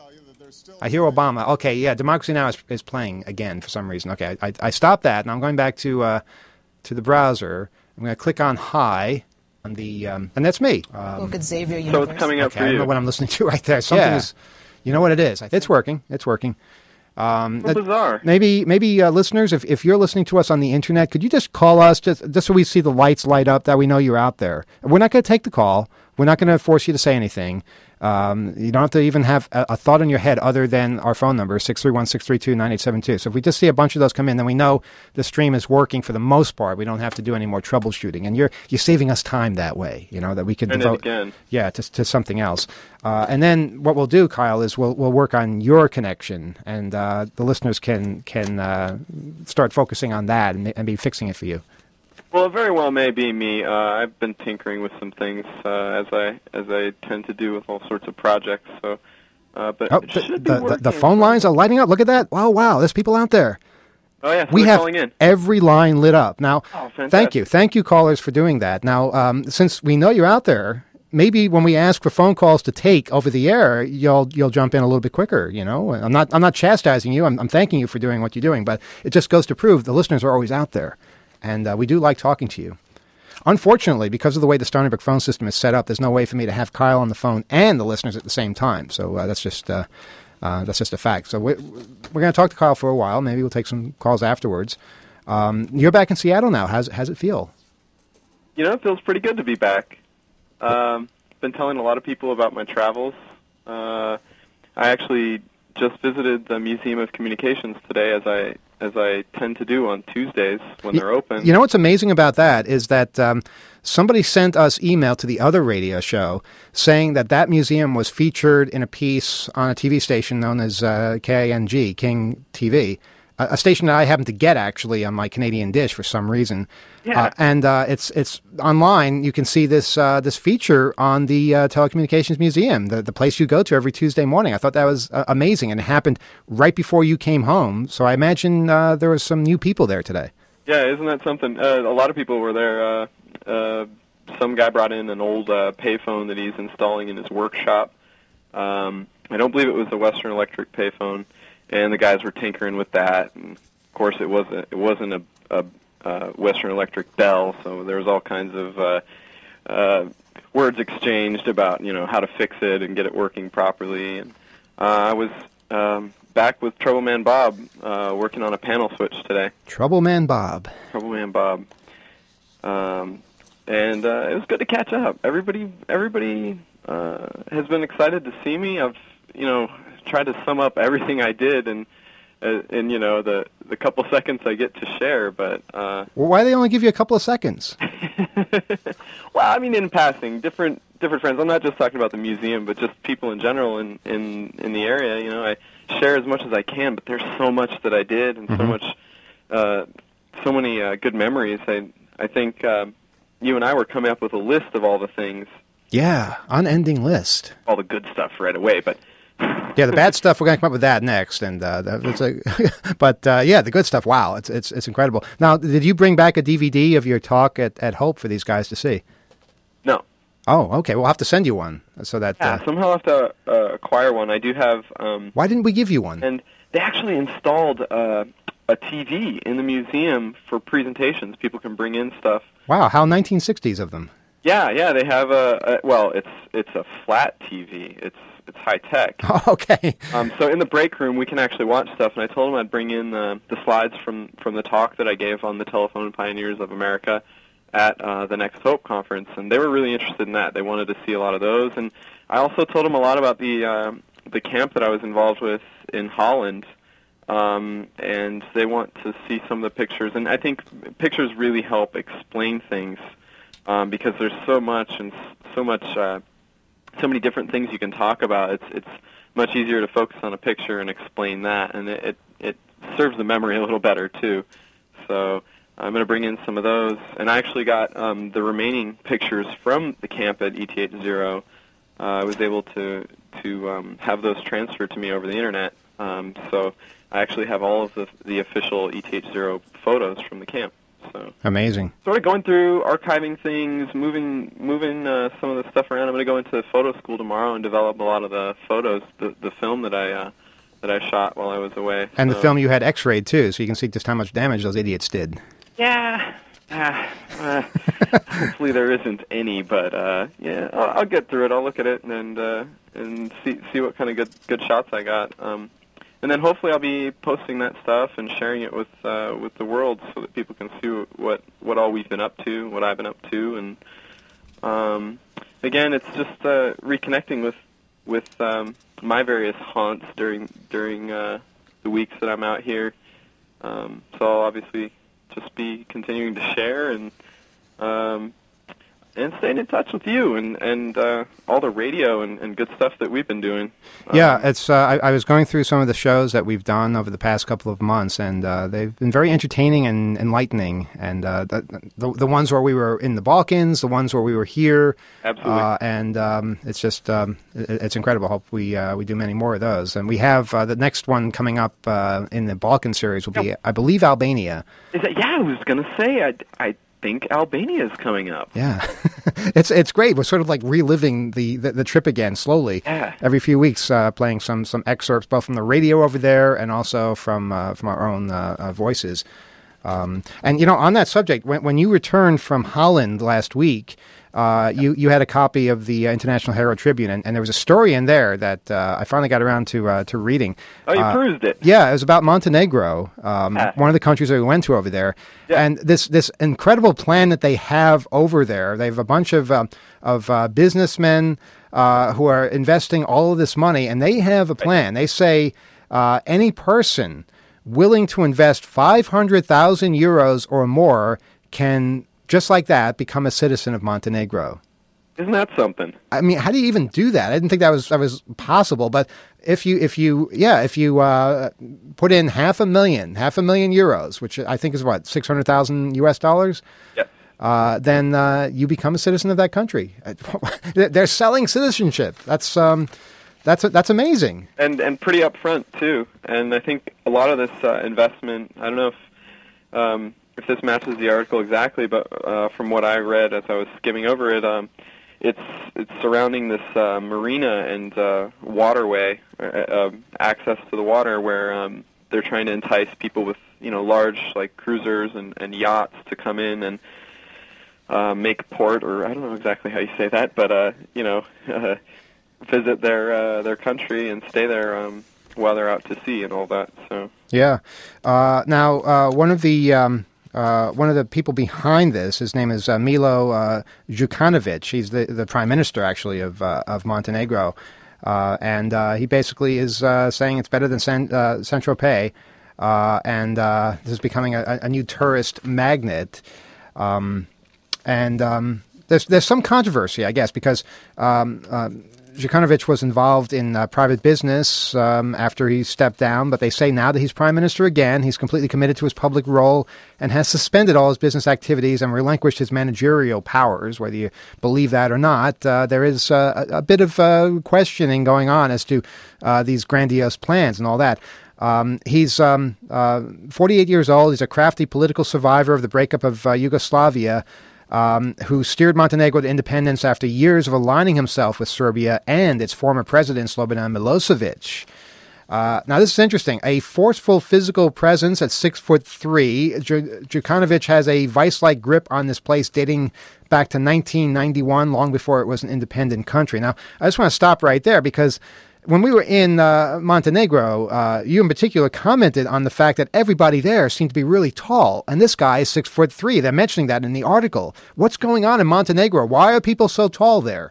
I hear Obama. Okay, yeah, Democracy Now! is playing again for some reason. Okay, I stopped that, and I'm going back to the browser. I'm going to click on Hi, on the, and that's me. Look at Xavier University. So it's coming up for you. I don't know what I'm listening to right there. Something is, you know what it is? It's working. It's working. Bizarre. Maybe listeners, if you're listening to us on the internet, could you just call us just so we see the lights light up, that we know you're out there? We're not going to take the call. We're not going to force you to say anything. You don't have to even have a thought in your head other than our phone number, 631-632-9872. So if we just see a bunch of those come in, then we know the stream is working for the most part. We don't have to do any more troubleshooting. And you're saving us time that way, you know, that we can devote to something else. And then what we'll do, Kyle, is we'll work on your connection, and the listeners can start focusing on that and be fixing it for you. Well, it very well may be me. I've been tinkering with some things as I tend to do with all sorts of projects. So, but it should be working. The phone lines are lighting up. Look at that! Wow! There's people out there. Oh yeah, we have calling in. Every line lit up now. Oh, fantastic. Thank you, callers, for doing that. Now, since we know you're out there, maybe when we ask for phone calls to take over the air, you'll jump in a little bit quicker. You know, I'm not chastising you. I'm thanking you for doing what you're doing, but it just goes to prove the listeners are always out there. And we do like talking to you. Unfortunately, because of the way the Stony Brook phone system is set up, there's no way for me to have Kyle on the phone and the listeners at the same time. So that's just a fact. So we're going to talk to Kyle for a while. Maybe we'll take some calls afterwards. You're back in Seattle now. How's it feel? You know, it feels pretty good to be back. Been telling a lot of people about my travels. I actually just visited the Museum of Communications today, as I tend to do on Tuesdays when they're open. You know what's amazing about that is that somebody sent us email to the other radio show saying that museum was featured in a piece on a TV station known as KING, King TV, a station that I happen to get actually on my Canadian dish for some reason. Yeah. And it's online. You can see this feature on the Telecommunications Museum, the place you go to every Tuesday morning. I thought that was amazing, and it happened right before you came home. So I imagine there was some new people there today. Yeah, isn't that something? A lot of people were there. Some guy brought in an old payphone that he's installing in his workshop. I don't believe it was a Western Electric payphone, and the guys were tinkering with that. And of course, it wasn't a Western Electric Bell, so there was all kinds of words exchanged about how to fix it and get it working properly. And I was back with Troubleman Bob working on a panel switch today. Troubleman Bob. And it was good to catch up. Everybody has been excited to see me. I've tried to sum up everything I did and the couple seconds I get to share. But well, why do they only give you a couple of seconds? Well, I mean, in passing, different friends. I'm not just talking about the museum, but just people in general in the area. I share as much as I can, but there's so much that I did and so many good memories. I think you and I were coming up with a list of all the things. Yeah, unending list. All the good stuff right away, but yeah, the bad stuff, we're going to come up with that next, and but the good stuff. Wow, it's incredible. Now, did you bring back a DVD of your talk at Hope for these guys to see? No. Oh, okay. We'll have to send you one so that. Somehow I'll have to acquire one. I do have. Why didn't we give you one? And they actually installed a TV in the museum for presentations. People can bring in stuff. Wow, how 1960s of them. Yeah, they have it's a flat TV. It's high tech. Oh, okay. So in the break room, we can actually watch stuff. And I told them I'd bring in the slides from the talk that I gave on the Telephone Pioneers of America at the Next Hope conference, and they were really interested in that. They wanted to see a lot of those. And I also told them a lot about the camp that I was involved with in Holland. And they want to see some of the pictures. And I think pictures really help explain things because there's so much and so many different things you can talk about. It's much easier to focus on a picture and explain that, and it serves the memory a little better too. So I'm going to bring in some of those. And I actually got the remaining pictures from the camp at ETH0. I was able to have those transferred to me over the internet. So I actually have all of the official ETH0 photos from the camp. So amazing. Sort of going through, archiving things, moving some of the stuff around. I'm going to go into photo school tomorrow and develop a lot of the photos, the film that I shot while I was away. And the film you had X-rayed too, so you can see just how much damage those idiots did. Yeah. Hopefully there isn't any, but I'll get through it. I'll look at it and see what kind of good shots I got. And then hopefully I'll be posting that stuff and sharing it with the world so that people can see what all we've been up to, what I've been up to, and again, it's just reconnecting with my various haunts during the weeks that I'm out here. So I'll obviously just be continuing to share and staying in touch with you and all the radio and good stuff that we've been doing. Yeah, it's. I was going through some of the shows that we've done over the past couple of months, and they've been very entertaining and enlightening. And the ones where we were in the Balkans, the ones where we were here, absolutely. And it's just it's incredible. Hope we do many more of those. And we have the next one coming up in the Balkan series will be, I believe, Albania. Is that? Yeah, I was going to say I think Albania is coming up. Yeah, it's great. We're sort of like reliving the trip again slowly. Yeah. Every few weeks, playing some excerpts both from the radio over there and also from our own voices. And on that subject, when you returned from Holland last week, you had a copy of the International Herald Tribune, and there was a story in there that I finally got around to reading. Oh, you perused it? Yeah, it was about Montenegro, one of the countries that we went to over there. Yeah. And this incredible plan that they have over there. They have a bunch of businessmen who are investing all of this money, and they have a plan. They say any person willing to invest 500,000 euros or more can, just like that, become a citizen of Montenegro. Isn't that something? I mean, how do you even do that? I didn't think that was possible. But if you put in half a million euros, which I think is what, $600,000 US, then you become a citizen of that country. They're selling citizenship. That's amazing. And pretty upfront too. And I think a lot of this investment, I don't know if this matches the article exactly, but from what I read as I was skimming over it, it's surrounding this marina and waterway, access to the water, where they're trying to entice people with large like cruisers and yachts to come in and make port, or I don't know exactly how you say that, but visit their country and stay there while they're out to sea and all that. So yeah. Now one of the people behind this, his name is Milo Djukanovic. He's the prime minister, actually, of Montenegro, and he basically is saying it's better than Saint-Tropez, and this is becoming a new tourist magnet. There's some controversy, I guess, because Djukanovic was involved in private business after he stepped down, but they say now that he's prime minister again, he's completely committed to his public role and has suspended all his business activities and relinquished his managerial powers. Whether you believe that or not, there is a bit of questioning going on as to these grandiose plans and all that. He's 48 years old. He's a crafty political survivor of the breakup of Yugoslavia, who steered Montenegro to independence after years of aligning himself with Serbia and its former president, Slobodan Milosevic. Now, this is interesting. A forceful physical presence at 6'3", Djukanovic has a vice-like grip on this place dating back to 1991, long before it was an independent country. Now, I just want to stop right there because when we were in Montenegro, you in particular commented on the fact that everybody there seemed to be really tall, and this guy is 6'3". They're mentioning that in the article. What's going on in Montenegro? Why are people so tall there?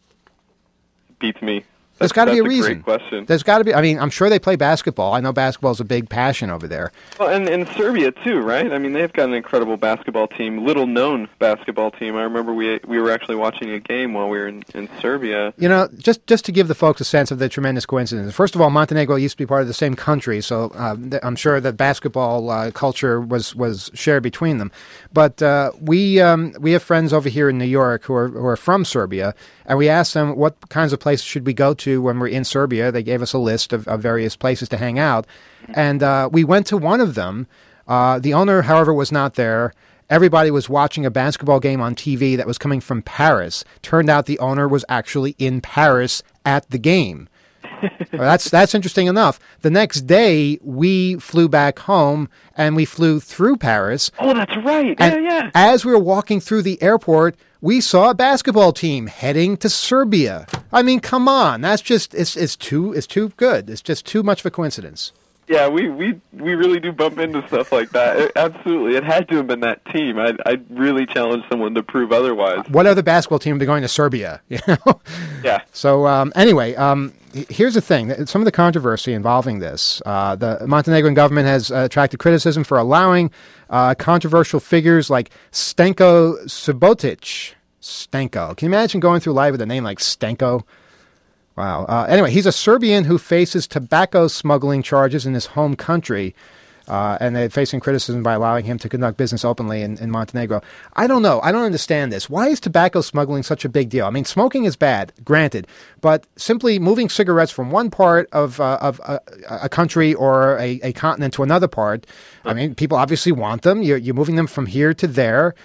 Beats me. There's got to be a reason. Great question. There's got to be. I mean, I'm sure they play basketball. I know basketball's a big passion over there. Well, and in Serbia too, right? I mean, they've got an incredible basketball team, little-known basketball team. I remember we were actually watching a game while we were in Serbia. Just to give the folks a sense of the tremendous coincidence. First of all, Montenegro used to be part of the same country, so I'm sure the basketball culture was shared between them. But we have friends over here in New York who are from Serbia, and we asked them what kinds of places should we go to when we're in Serbia. They gave us a list of various places to hang out. And we went to one of them. The owner, however, was not there. Everybody was watching a basketball game on TV that was coming from Paris. Turned out the owner was actually in Paris at the game. That's interesting enough. The next day, we flew back home, and we flew through Paris. Oh, that's right. And yeah. As we were walking through the airport, we saw a basketball team heading to Serbia. I mean, come on. That's just it's too good. It's just too much of a coincidence. Yeah, we really do bump into stuff like that. Absolutely. It had to have been that team. I'd really challenge someone to prove otherwise. What other basketball team would be going to Serbia? Yeah. So anyway, here's the thing. Some of the controversy involving this. The Montenegrin government has attracted criticism for allowing controversial figures like Stenko Subotic. Stenko. Can you imagine going through life with a name like Stenko? Wow. Anyway, he's a Serbian who faces tobacco smuggling charges in his home country, and they're facing criticism by allowing him to conduct business openly in Montenegro. I don't know. I don't understand this. Why is tobacco smuggling such a big deal? I mean, smoking is bad, granted, but simply moving cigarettes from one part of a country or a continent to another part, I mean, people obviously want them. You're moving them from here to there.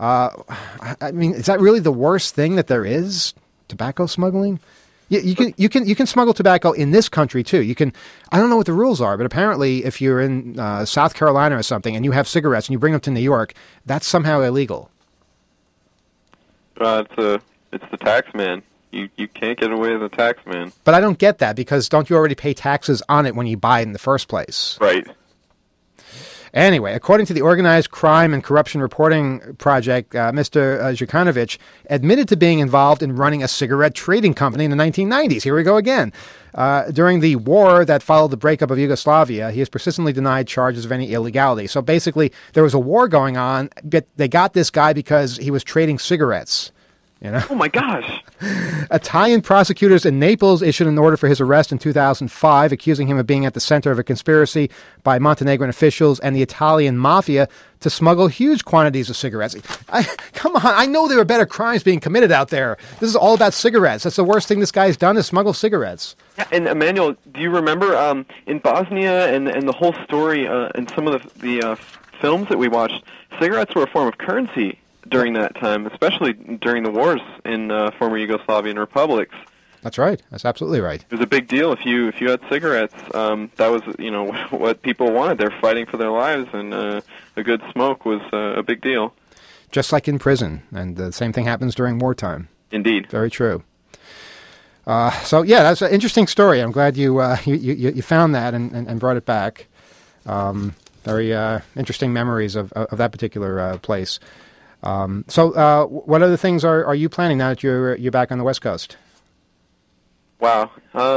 I mean, is that really the worst thing that there is? Tobacco smuggling? You can smuggle tobacco in this country too. You can. I don't know what the rules are, but apparently, if you're in South Carolina or something and you have cigarettes and you bring them to New York, that's somehow illegal. It's the tax man. You can't get away with the tax man. But I don't get that because don't you already pay taxes on it when you buy it in the first place? Right. Anyway, according to the Organized Crime and Corruption Reporting Project, Mr. Djukanovic admitted to being involved in running a cigarette trading company in the 1990s. Here we go again. During the war that followed the breakup of Yugoslavia, he has persistently denied charges of any illegality. So basically, there was a war going on, but they got this guy because he was trading cigarettes. You know? Oh, my gosh. Italian prosecutors in Naples issued an order for his arrest in 2005, accusing him of being at the center of a conspiracy by Montenegrin officials and the Italian mafia to smuggle huge quantities of cigarettes. Come on, I know there are better crimes being committed out there. This is all about cigarettes. That's the worst thing this guy's done is smuggle cigarettes. Yeah, and Emmanuel, do you remember in Bosnia and the whole story and some of the films that we watched, cigarettes were a form of currency during that time, especially during the wars in former Yugoslavian republics. That's right. That's absolutely right. It was a big deal if you had cigarettes. That was what people wanted. They're fighting for their lives, and a good smoke was a big deal. Just like in prison, and the same thing happens during wartime. Indeed. Very true. So yeah, that's an interesting story. I'm glad you found that and brought it back. Very interesting memories of that particular place. So what other things are you planning now that you're back on the West Coast? Wow.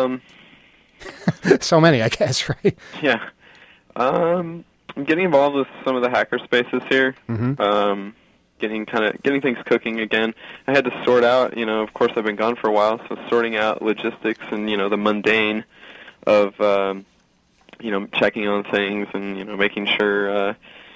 So many, I guess, right? Yeah. I'm getting involved with some of the hacker spaces here. Mm-hmm. Getting things cooking again. I had to sort out, of course I've been gone for a while, so sorting out logistics and, the mundane of, checking on things and, making sure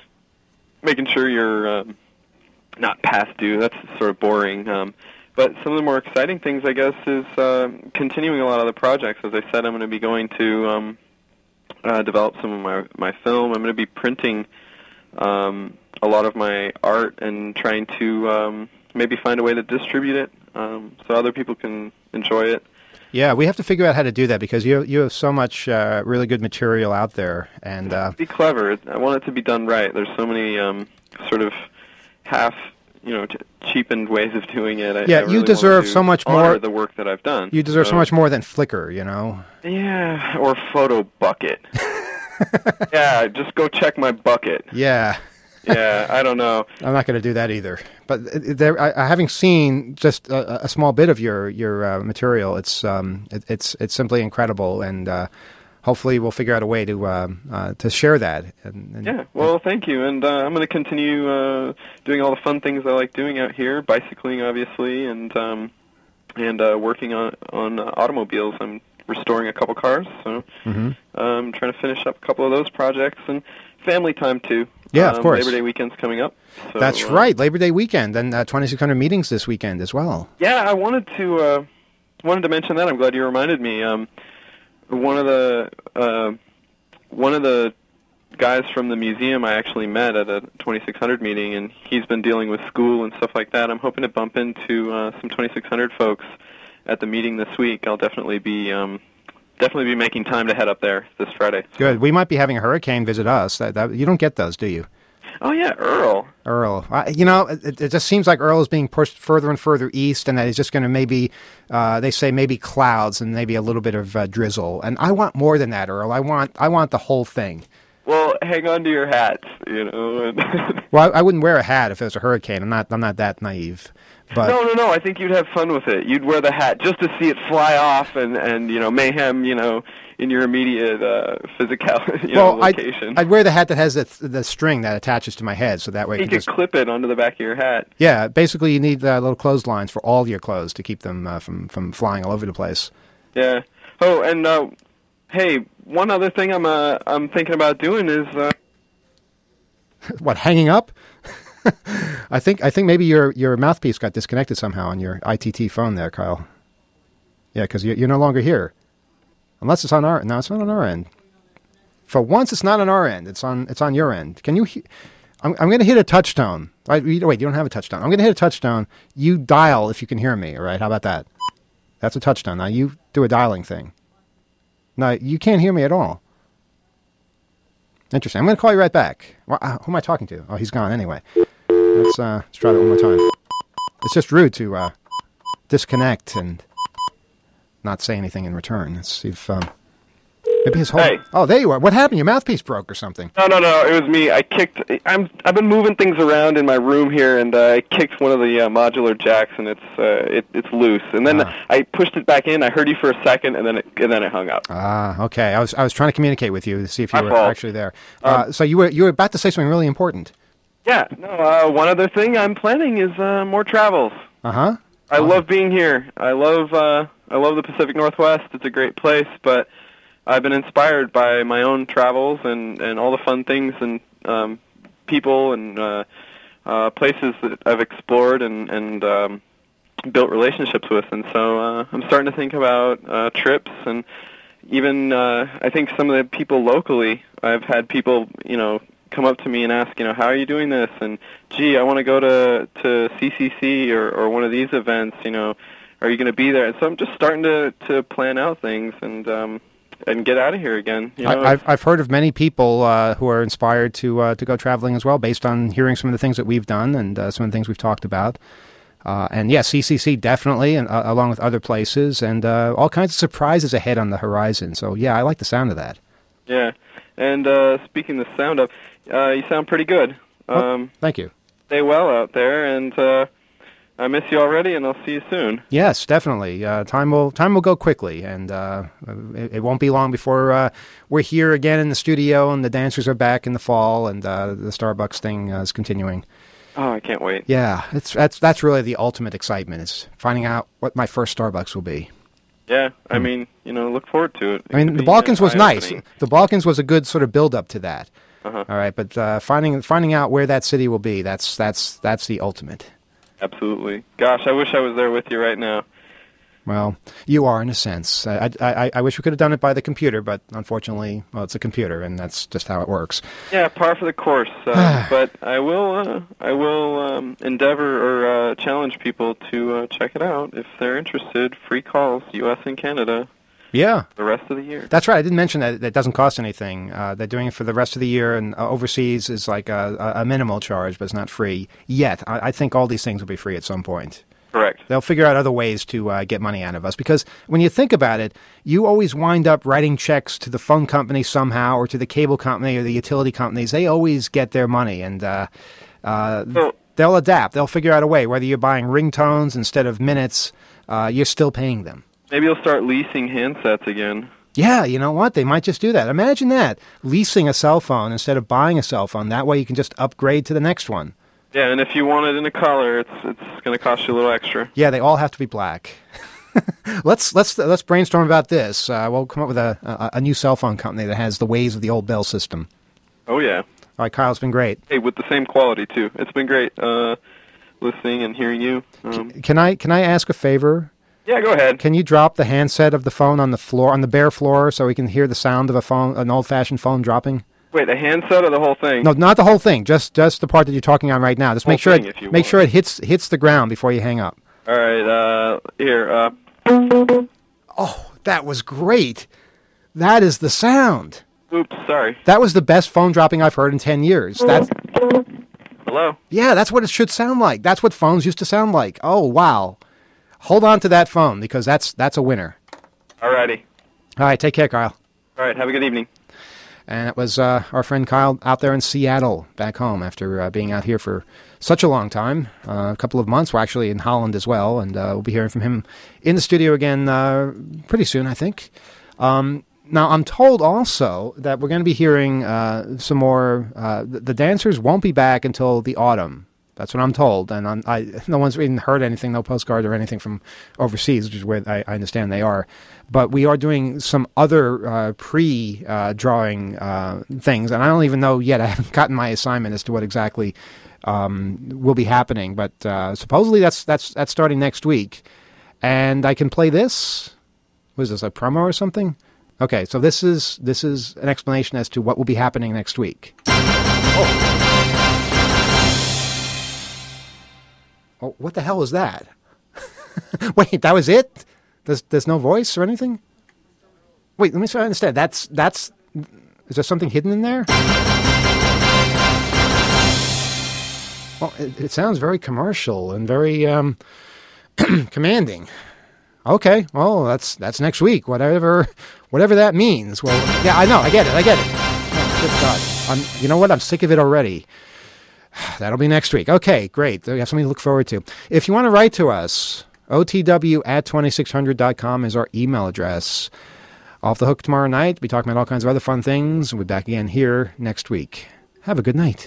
you're not past due. That's sort of boring. But some of the more exciting things, I guess, is continuing a lot of the projects. As I said, I'm going to be going to develop some of my film. I'm going to be printing a lot of my art and trying to maybe find a way to distribute it so other people can enjoy it. Yeah, we have to figure out how to do that because you have so much really good material out there. And be clever. I want it to be done right. There's so many sort of half, cheapened ways of doing it. I really you deserve so much more. The work that I've done. You deserve so much more than Flickr, Yeah, or Photo Bucket. Yeah, just go check my bucket. Yeah. Yeah, I don't know. I'm not going to do that either. But having seen just a small bit of your material, it's simply incredible, and hopefully we'll figure out a way to share that. Yeah, well, thank you, and I'm going to continue doing all the fun things I like doing out here, bicycling, obviously, and working on automobiles. I'm restoring a couple cars, so I'm trying to finish up a couple of those projects, and family time too. Yeah, of course. Labor Day weekend's coming up. So, that's right, Labor Day weekend, and 2,600 meetings this weekend as well. Yeah, I wanted to mention that. I'm glad you reminded me. One of the guys from the museum I actually met at a 2,600 meeting, and he's been dealing with school and stuff like that. I'm hoping to bump into some 2,600 folks at the meeting this week. I'll definitely be making time to head up there this Friday. Good. We might be having a hurricane visit us. You don't get those, do you? Oh, yeah, Earl. It just seems like Earl is being pushed further and further east, and that he's just going to maybe clouds and maybe a little bit of drizzle. And I want more than that, Earl. I want the whole thing. Well, hang on to your hats, Well, I wouldn't wear a hat if it was a hurricane. I'm not that naive. But No. I think you'd have fun with it. You'd wear the hat just to see it fly off and mayhem, in your immediate physical location. I'd wear the hat that has the string that attaches to my head, so that way you could clip it onto the back of your hat. Yeah, basically you need little clotheslines for all your clothes to keep them from flying all over the place. Yeah. Oh, and hey, one other thing I'm thinking about doing is what, hanging up? I think maybe your mouthpiece got disconnected somehow on your ITT phone there, Kyle. Yeah, because you're no longer here, unless it's on our. No, it's not on our end. For once, it's not on our end. It's on your end. Can you? I'm going to hit a touchtone. Wait, you don't have a touchtone. I'm going to hit a touchtone. You dial if you can hear me. All right, how about that? That's a touchtone. Now you do a dialing thing. No, you can't hear me at all. Interesting. I'm going to call you right back. Well, who am I talking to? Oh, he's gone anyway. Let's try that one more time. It's just rude to disconnect and not say anything in return. Let's see if maybe his whole. Hey. Oh, there you are. What happened? Your mouthpiece broke or something? No. It was me. I've been moving things around in my room here, and I kicked one of the modular jacks, and it's loose. And then I pushed it back in. I heard you for a second, and then it hung up. Okay. I was trying to communicate with you to see if you were actually there. So you were about to say something really important. Yeah. No. One other thing I'm planning is more travels. I love being here. I love the Pacific Northwest. It's a great place, but I've been inspired by my own travels and all the fun things and people and places that I've explored and built relationships with. And so I'm starting to think about trips, and even I think some of the people locally, I've had people, come up to me and ask, how are you doing this? And, gee, I want to go to CCC or one of these events, are you going to be there? And so I'm just starting to plan out things and get out of here again. I've heard of many people who are inspired to go traveling as well, based on hearing some of the things that we've done and some of the things we've talked about. And yes, CCC definitely, and along with other places, and all kinds of surprises ahead on the horizon. So yeah, I like the sound of that. Yeah, and speaking of the sound of, you sound pretty good. Thank you. Stay well out there, and I miss you already, and I'll see you soon. Yes, definitely. Time will go quickly, and it won't be long before we're here again in the studio, and the dancers are back in the fall, and the Starbucks thing is continuing. Oh, I can't wait. Yeah, that's really the ultimate excitement, is finding out what my first Starbucks will be. Yeah, I mean, look forward to it. The Balkans was nice. The Balkans was a good sort of build-up to that. Uh-huh. All right, but finding out where that city will be, that's the ultimate. Absolutely. Gosh, I wish I was there with you right now. Well, you are in a sense. I wish we could have done it by the computer, but unfortunately, it's a computer, and that's just how it works. Yeah, par for the course. But I will endeavor or challenge people to check it out if they're interested. Free calls, U.S. and Canada. Yeah. The rest of the year. That's right. I didn't mention that it doesn't cost anything. They're doing it for the rest of the year, and overseas is like a minimal charge, but it's not free yet. I think all these things will be free at some point. Correct. They'll figure out other ways to get money out of us, because when you think about it, you always wind up writing checks to the phone company somehow, or to the cable company or the utility companies. They always get their money, and they'll adapt. They'll figure out a way. Whether you're buying ringtones instead of minutes, you're still paying them. Maybe you'll start leasing handsets again. Yeah, you know what? They might just do that. Imagine that. Leasing a cell phone instead of buying a cell phone. That way you can just upgrade to the next one. Yeah, and if you want it in a color, it's going to cost you a little extra. Yeah, they all have to be black. Let's brainstorm about this. We'll come up with a new cell phone company that has the ways of the old Bell system. Oh, yeah. All right, Kyle, it's been great. Hey, with the same quality, too. It's been great listening and hearing you. Can I ask a favor? Yeah, go ahead. Can you drop the handset of the phone on the floor, on the bare floor, so we can hear the sound of an old-fashioned phone dropping? Wait, the handset or the whole thing? No, not the whole thing. Just the part that you're talking on right now. Just make sure it hits the ground before you hang up. All right. Here. Oh, that was great. That is the sound. Oops, sorry. That was the best phone dropping I've heard in 10 years. Hello? Yeah, that's what it should sound like. That's what phones used to sound like. Oh, wow. Hold on to that phone, because that's a winner. All righty. All right, take care, Kyle. All right, have a good evening. And it was our friend Kyle out there in Seattle, back home, after being out here for such a long time, a couple of months. We're actually in Holland as well, and we'll be hearing from him in the studio again pretty soon, I think. Now, I'm told also that we're going to be hearing some more. The dancers won't be back until the autumn. That's what I'm told, and no one's even heard anything, no postcard or anything from overseas, which is where I understand they are. But we are doing some other pre-drawing things, and I don't even know yet. I haven't gotten my assignment as to what exactly will be happening, but supposedly that's starting next week. And I can play this. Was this a promo or something? Okay, so this is an explanation as to what will be happening next week. Oh, what the hell is that? Wait, that was it? There's no voice or anything? Wait, let me see if I understand. That's is there something hidden in there? Well, it sounds very commercial and very commanding. Okay, well, that's next week, whatever that means. Well, yeah, I know, I get it. Oh, good God. You know what? I'm sick of it already. That'll be next week. Okay, great. We have something to look forward to. If you want to write to us, otw@2600.com is our email address. Off the Hook tomorrow night. We'll be talking about all kinds of other fun things. We'll be back again here next week. Have a good night.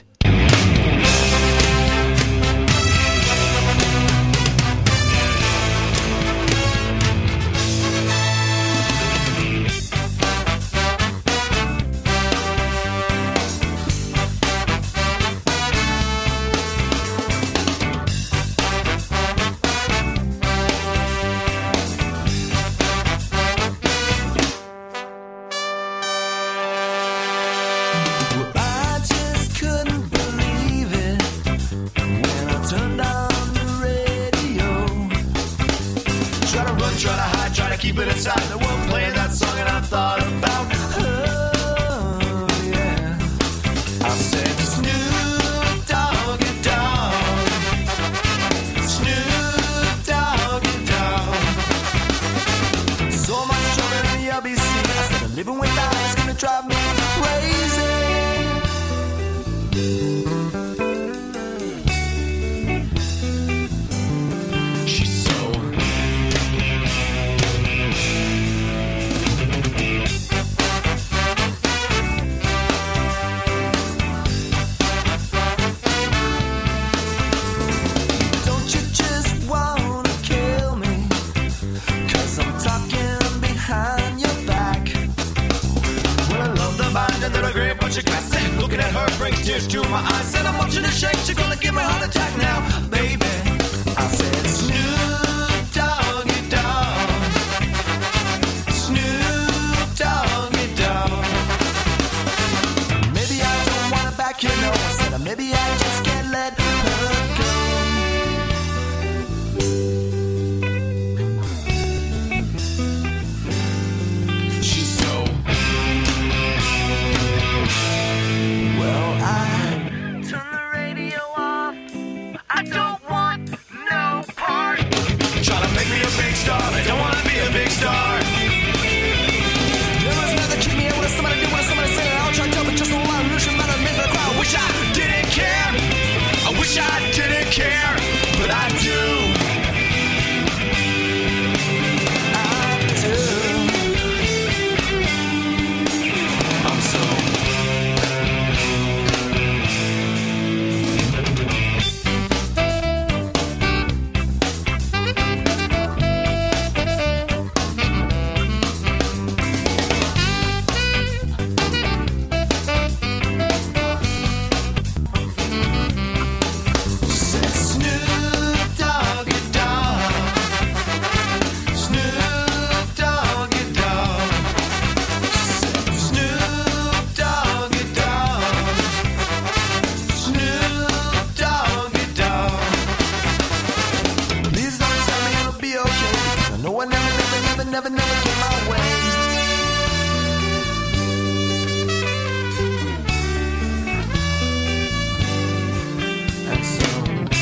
tears to my eyes. Said I'm watching her shake, she's gonna give me a heart attack now, baby. I said, Snoop Doggy Dogg, Snoop Doggy Dogg. Maybe I don't want it back, you know. I said, maybe I just can't let her go. She's so well, I turn the radio off. I don't want no part. Try to make me a big star. I don't want to be a big star. There was another keep me in with somebody do what somebody said. I'll try to tell, but just a lot of illusion matter make the crowd. Wish I didn't care. I wish I didn't care, but I do. I do. I'm so. Never came my way. And so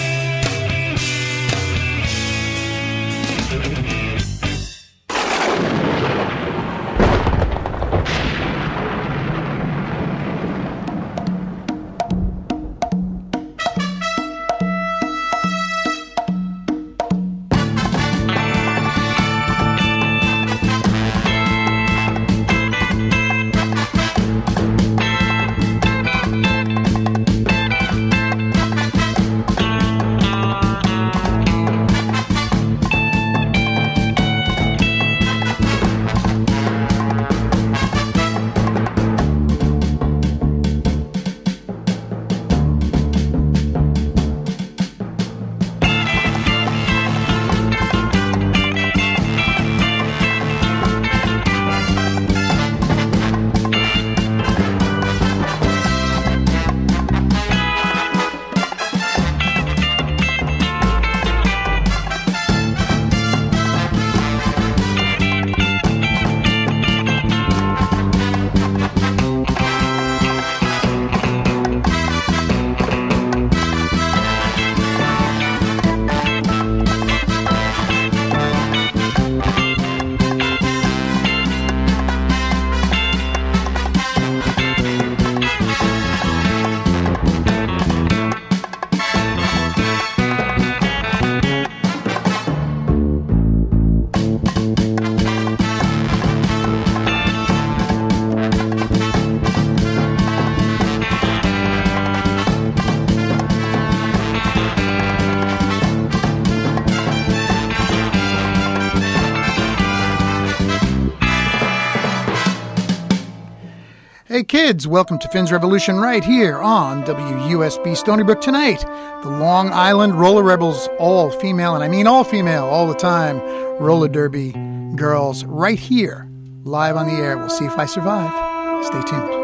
Hey kids, welcome to Finn's Revolution right here on WUSB Stony Brook tonight. The Long Island Roller Rebels, all female, and I mean all female, all the time, roller derby girls right here, live on the air. We'll see if I survive. Stay tuned.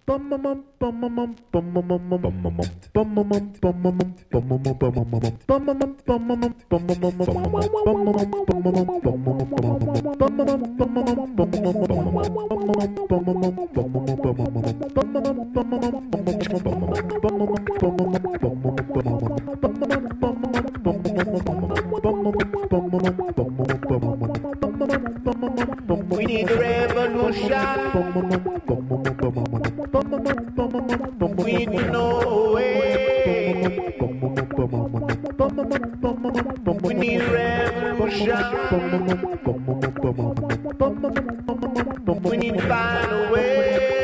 We need a revolution. We need no way. We need revolution. We need to find a way.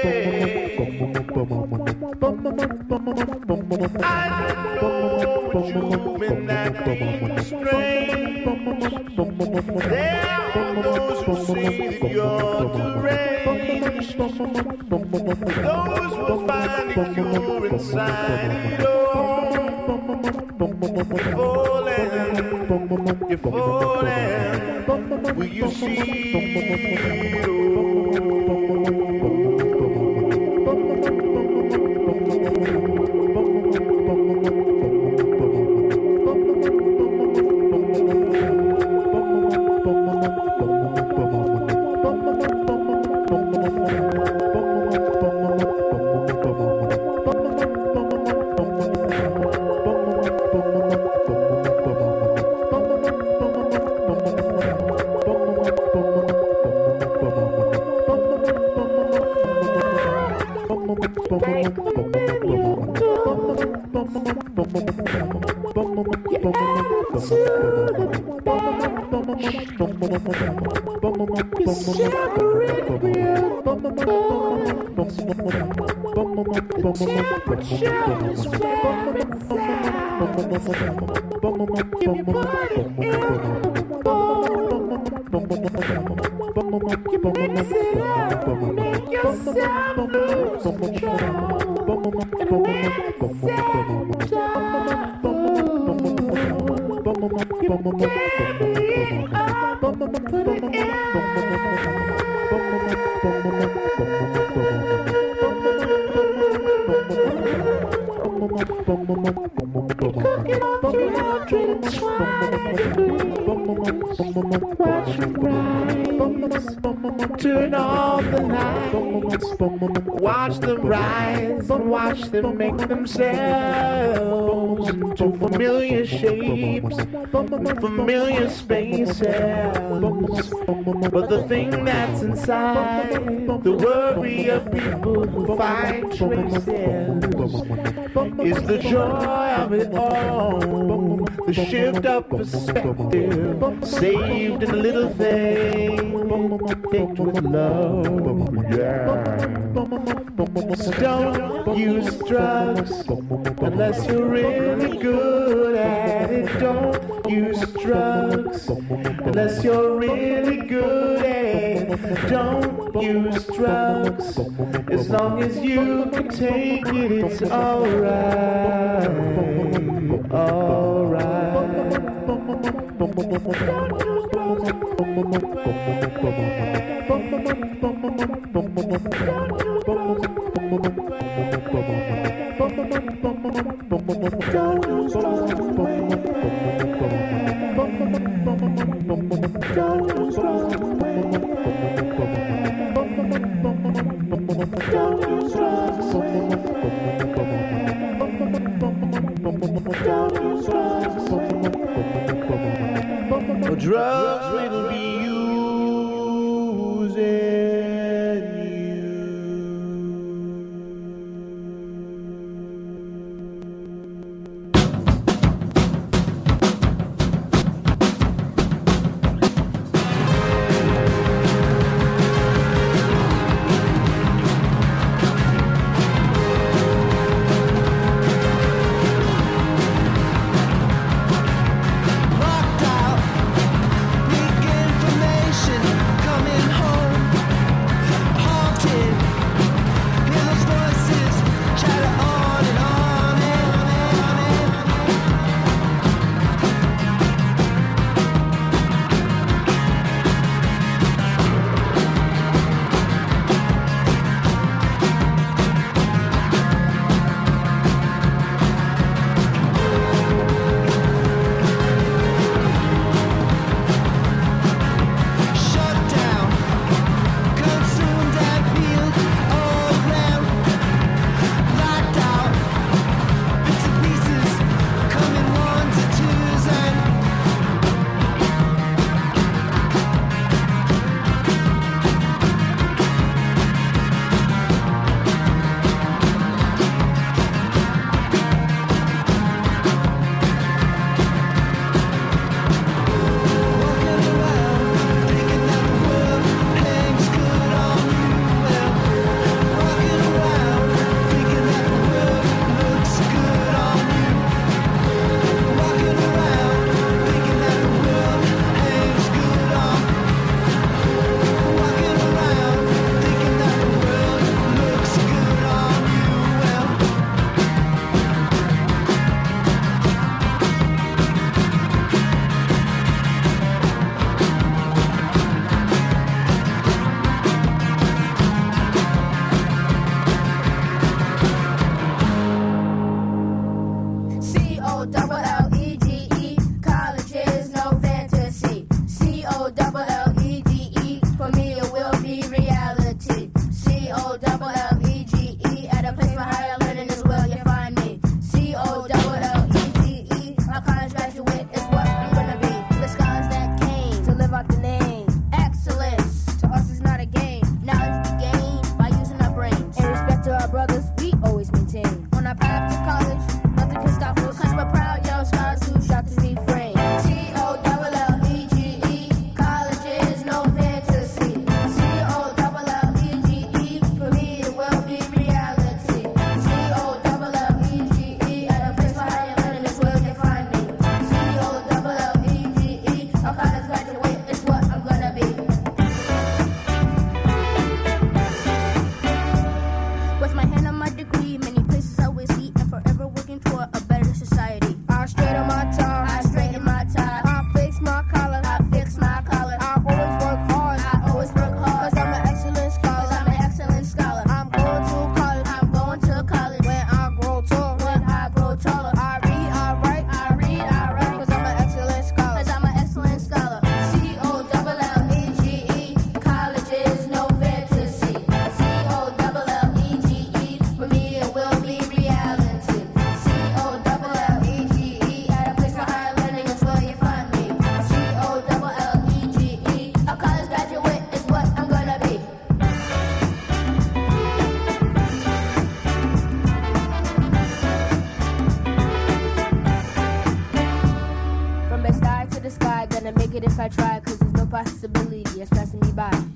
I know what you've been acting strange. There are those who say that you're deranged. Those who find a cure inside you're falling. Will you see? Turn off the lights, watch them rise and watch them make themselves into familiar shapes, familiar spaces. But the thing that's inside, the worry of people who find traces, is the joy of it all, the shift of perspective, saved in the little thing, picked with love, yeah. So don't use drugs unless you're really good at it. Don't use drugs unless you're really good at it. Don't use drugs as long as you can take it. It's alright, alright. Don't use drugs. Drugs will be using you. Locked out, try, cause there's no possibility of passing me by.